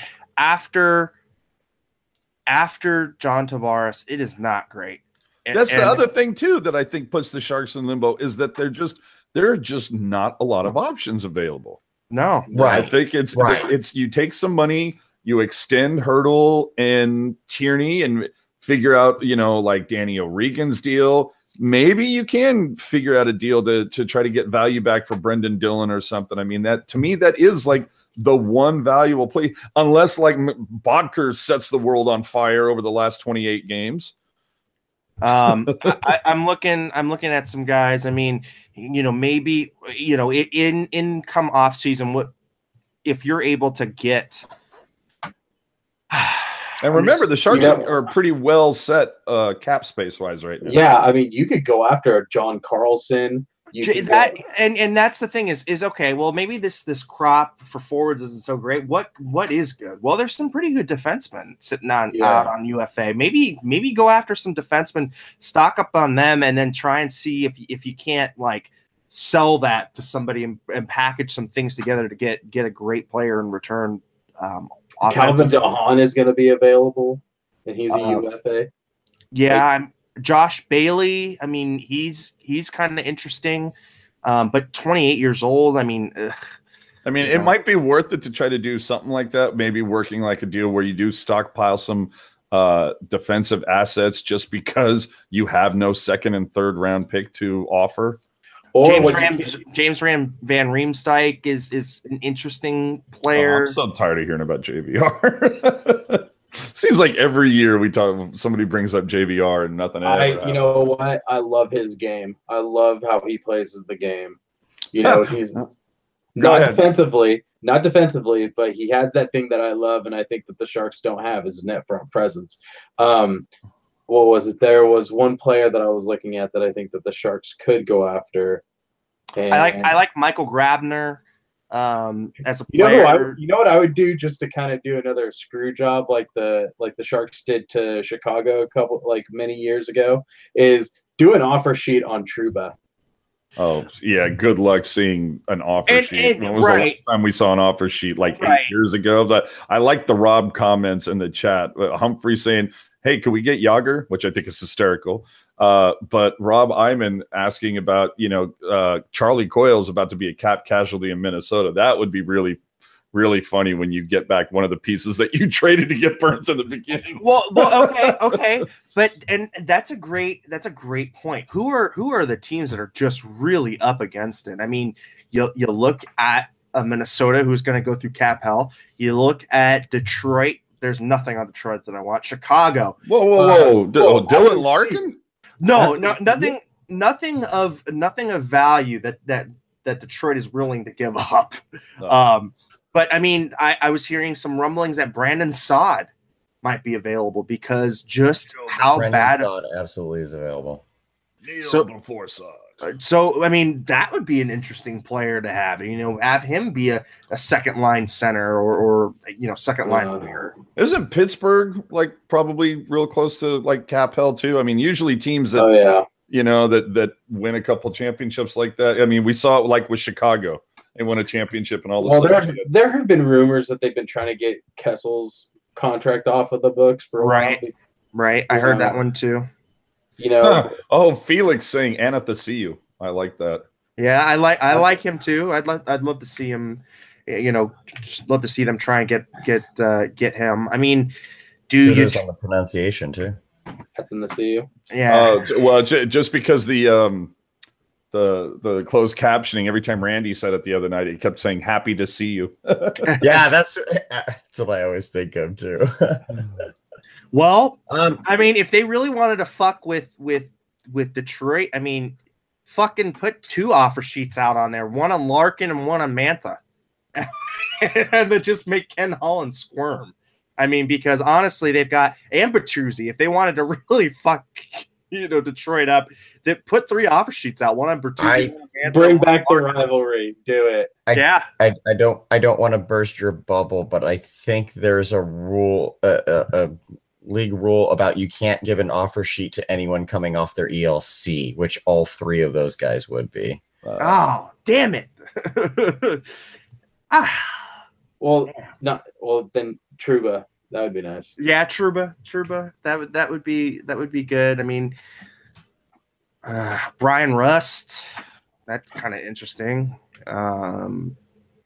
after after John Tavares, it is not great. And, That's the and- other thing too that I think puts the Sharks in limbo is that they're just there are just not a lot of options available. No, Right. I think it's Right. it's you take some money, you extend Hurdle and Tierney and figure out, you know, like Danny O'Regan's deal. Maybe you can figure out a deal to to try to get value back for Brendan Dillon or something. I mean, that to me, that is like the one valuable play, unless like Bodker sets the world on fire over the last twenty-eight games. Um, I, I'm looking. I'm looking at some guys. I mean, you know, maybe you know, in in come off season, what if you're able to get? And remember, the Sharks You know- are pretty well set uh, cap space wise right now. Yeah, I mean, you could go after a John Carlson. You J- could that go- and and that's the thing is is okay. Well, maybe this this crop for forwards isn't so great. What what is good? Well, there's some pretty good defensemen sitting on Yeah. out on U F A. Maybe maybe go after some defensemen, stock up on them, and then try and see if if you can't like sell that to somebody and, and package some things together to get get a great player in return. Um, Calvin offensively. DeHaan is going to be available, and he's a Uh, U F A. Yeah, I'm Josh Bailey. I mean, he's he's kind of interesting, um, but twenty-eight years old. I mean, ugh, I mean, Yeah. it might be worth it to try to do something like that. Maybe working like a deal where you do stockpile some uh, defensive assets just because you have no second and third round pick to offer. Or James what Ram you- James Ram Van Riemsdyk is is an interesting Oh, player. I'm so tired of hearing about J V R. Seems like every year we talk, somebody brings up J V R and nothing. I, ever you know what? I love his game. I love how he plays the game. You know, he's Go not ahead. defensively, not defensively, but he has that thing that I love, and I think that the Sharks don't have is net front presence. Um, what was it? There was one player that I was looking at that I think that the Sharks could go after. And I like I like Michael Grabner um, as a You know, who I, player. you know what I would do just to kind of do another screw job like the like the Sharks did to Chicago a couple like many years ago is do an offer sheet on Truba. Oh yeah, good luck seeing an offer And- sheet. and- When was right. the last time we saw an offer sheet? Like Right. eight years ago. But I like the Rob comments in the chat. Uh, Humphrey saying, "Hey, can we get Yager?" Which I think is hysterical. Uh, but Rob Iman asking about, you know, uh, Charlie Coyle's about to be a cap casualty in Minnesota. That would be really, really funny when you get back one of the pieces that you traded to get Burns in the beginning. Well, well, okay, okay, but and that's a great that's a great point. Who are who are the teams that are just really up against it? I mean, you you look at a Minnesota who's going to go through cap hell. You look at Detroit. There's nothing on Detroit that I want. Chicago. Whoa, whoa, whoa! Uh, D- well, oh, Dylan Larkin? No, That's- no, nothing, nothing of nothing of value that that that Detroit is willing to give up. No. Um, but I mean, I, I was hearing some rumblings that Brandon Saad might be available because just how Brendan bad. Saad absolutely is available. So So- before Saad. So I mean, that would be an interesting player to have. You know, have him be a, a second line center or, or you know second line Uh, winger. Isn't Pittsburgh like probably real close to like cap hell too? I mean, usually teams that Oh yeah. you know that that win a couple championships like that. I mean, we saw it like with Chicago. They won a championship and all Well, of a there sudden. there have been rumors that they've been trying to get Kessel's contract off of the books for a Right. while. Right, I heard Yeah. that one too. You know, Huh. Oh, Felix saying Anathaseu. I like that. Yeah, I like I like him too. I'd love I'd love to see him. You know, just love to see them try and get get uh, get him. I mean, do you? Kudos on the pronunciation too. happen to see you. Yeah, Uh, j- well, j- just because the um the the closed captioning every time Randy said it the other night, he kept saying "happy to see you." Yeah, that's that's what I always think of too. well, um, I mean, if they really wanted to fuck with with with Detroit, I mean, fucking put two offer sheets out on there, one on Larkin and one on Mantha, and then just make Ken Holland squirm. I mean, because honestly, they've got and Bertuzzi. If they wanted to really fuck, you know, Detroit up, they put three offer sheets out, one on Bertuzzi, I- one on Mantha, Bring one on back the Larkin. rivalry. Do it. I- Yeah, I, I don't I don't want to burst your bubble, but I think there's a rule, a, a, a league rule about you can't give an offer sheet to anyone coming off their E L C, which all three of those guys would be. Uh, oh, damn it. ah, Well, Yeah. not well. Then Truba. That would be nice. yeah, Truba, Truba. That would that would be that would be good. I mean, uh, Brian Rust. That's kind of interesting. Um,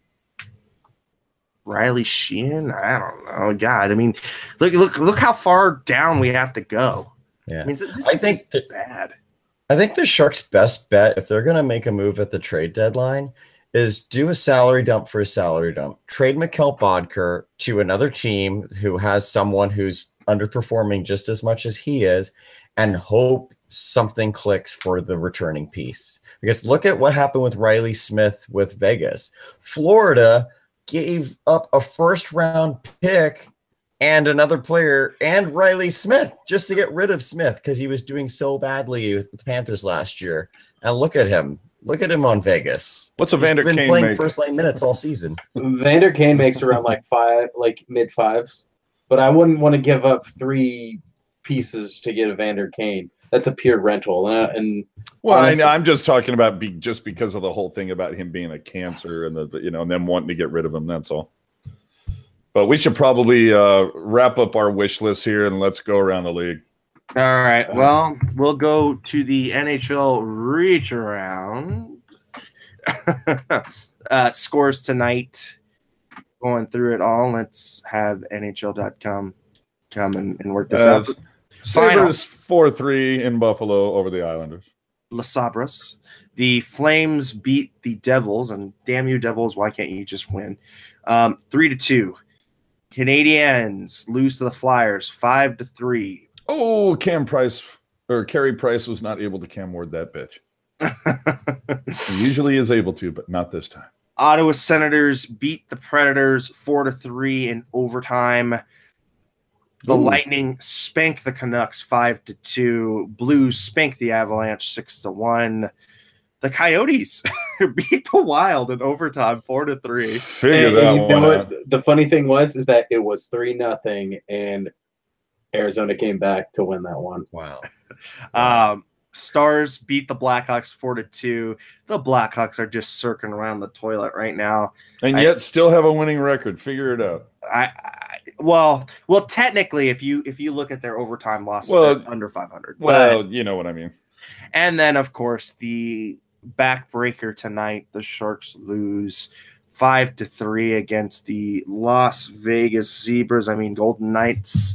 Riley Sheehan. I don't know. God, I mean, look look look how far down we have to go. Yeah. I mean, this I is think this is that- bad. I think the Sharks' best bet, if they're going to make a move at the trade deadline, is do a salary dump for a salary dump. Trade Mikkel Bodker to another team who has someone who's underperforming just as much as he is, and hope something clicks for the returning piece. Because look at what happened with Riley Smith with Vegas. Florida gave up a first round pick and another player and Riley Smith just to get rid of Smith because he was doing so badly with the Panthers last year. And look at him. Look at him on Vegas. What's a He's Vander been Kane playing make? first line minutes all season. Vander Kane makes around like five, like mid fives. But I wouldn't want to give up three pieces to get a Vander Kane. That's a pure rental. Uh, and Well, I honestly- know, I'm just talking about be, just because of the whole thing about him being a cancer and the you know and them wanting to get rid of him. That's all. But we should probably uh, wrap up our wish list here and let's go around the league. All right. Well, we'll go to the N H L reach around. uh, scores tonight. Going through it all. Let's have N H L dot com come and, and work this Uh, out. Final. Sabres four three in Buffalo over the Islanders. Las Sabres. The Flames beat the Devils, and damn you, Devils! Why can't you just win? Um, three to two. Canadiens lose to the Flyers, five to three. Oh, Cam Price or Carey Price was not able to Cam Ward that bitch. He usually is able to, but not this time. Ottawa Senators beat the Predators four to three in overtime. The Ooh. Lightning spank the Canucks five to two. Blues spank the Avalanche six to one. The Coyotes beat the Wild in overtime four to three. Figure and, that and you know one what? out. The funny thing was is that it was three nothing, and Arizona came back to win that one. Wow. Um, Stars beat the Blackhawks four to two. The Blackhawks are just circling around the toilet right now, and I, yet still have a winning record. Figure it out. I, I well, well, technically, if you if you look at their overtime losses, well, they're under five hundred. Well, but, you know what I mean. And then, of course, the backbreaker tonight: the Sharks lose five to three against the Las Vegas Zebras. I mean, Golden Knights.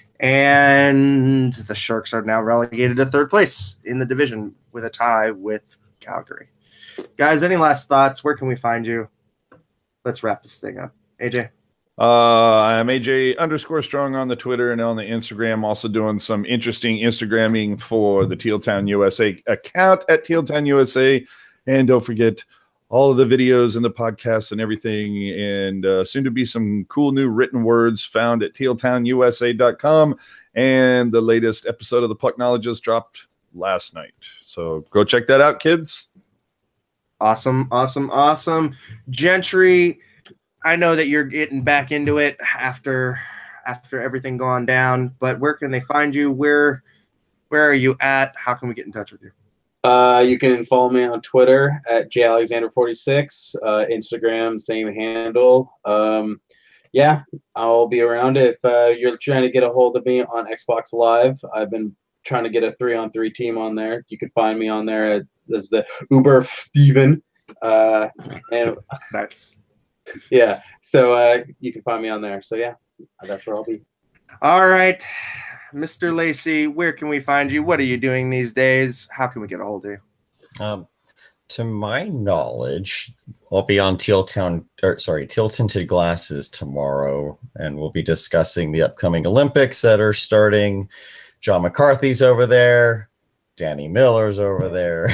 And the Sharks are now relegated to third place in the division with a tie with Calgary. Guys, any last thoughts? Where can we find you? Let's wrap this thing up. A J? Uh, I'm A J underscore strong on the Twitter and on the Instagram. Also doing some interesting Instagramming for the Teal Town U S A account at Teal Town U S A. And don't forget all of the videos and the podcasts and everything, and uh, soon to be some cool new written words found at teal town u s a dot com. And the latest episode of the Pucknologist dropped last night. So go check that out, kids. Awesome, awesome, awesome. Gentry, I know that you're getting back into it after after everything gone down, but where can they find you? Where where are you at? How can we get in touch with you? Uh, you can follow me on Twitter at j alexander forty-six, uh, Instagram, same handle. Um, yeah, I'll be around if uh, you're trying to get a hold of me on Xbox Live. I've been trying to get a three-on-three team on there. You can find me on there as, as the Uber Steven. Uh, and that's yeah, so uh, you can find me on there. So yeah, that's where I'll be. All right. Mister Lacey, where can we find you? What are you doing these days? How can we get a hold of you? Um, to my knowledge, I'll be on Teal Town, or sorry, Teal Tinted Glasses tomorrow, and we'll be discussing the upcoming Olympics that are starting. John McCarthy's over there. Danny Miller's over there.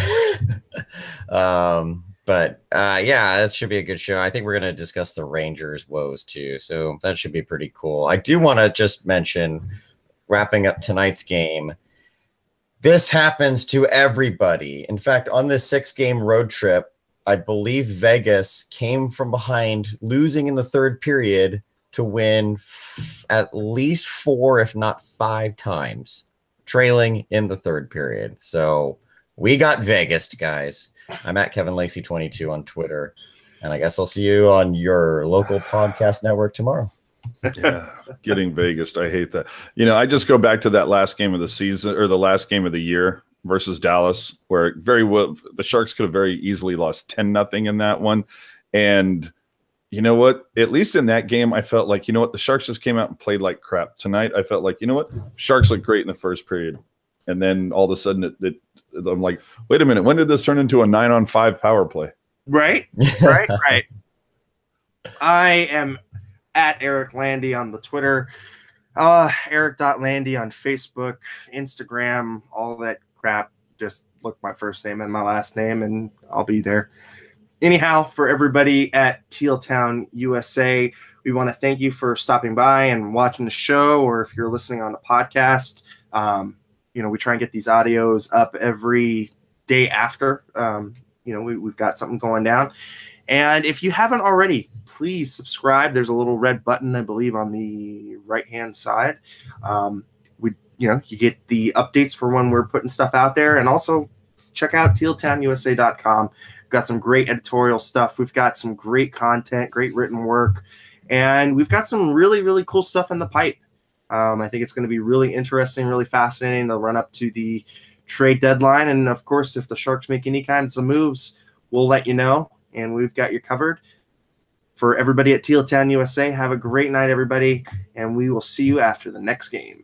um, but uh, yeah, that should be a good show. I think we're going to discuss the Rangers' woes too, so that should be pretty cool. I do want to just mention, wrapping up tonight's game, this happens to everybody. In fact, on this six-game road trip, I believe Vegas came from behind, losing in the third period to win f- at least four, if not five times, trailing in the third period. So we got Vegas, guys. I'm at Kevin Lacey twenty-two on Twitter, and I guess I'll see you on your local podcast network tomorrow. Yeah, getting Vegas. I hate that. You know, I just go back to that last game of the season, or the last game of the year versus Dallas, where very well the Sharks could have very easily lost ten nothing in that one. And you know what? At least in that game, I felt like, you know what, the Sharks just came out and played like crap. Tonight, I felt like, you know what, Sharks looked great in the first period, and then all of a sudden, it, it I'm like, wait a minute, when did this turn into a nine on five power play? Right, right, right. I am at Eric Landy on the Twitter, uh, Eric dot Landy on Facebook, Instagram, all that crap. Just look my first name and my last name, and I'll be there. Anyhow, for everybody at Teal Town U S A, we want to thank you for stopping by and watching the show, or if you're listening on the podcast, um, you know, we try and get these audios up every day after, um, you know, we, we've got something going down. And if you haven't already, please subscribe. There's a little red button, I believe, on the right-hand side. Um, we, you know, you get the updates for when we're putting stuff out there. And also check out teal town u s a dot com. We've got some great editorial stuff. We've got some great content, great written work. And we've got some really, really cool stuff in the pipe. Um, I think it's going to be really interesting, really fascinating. They'll run up to the trade deadline. And, of course, if the Sharks make any kinds of moves, we'll let you know. And we've got you covered. For everybody at Teal Town U S A, have a great night, everybody. And we will see you after the next game.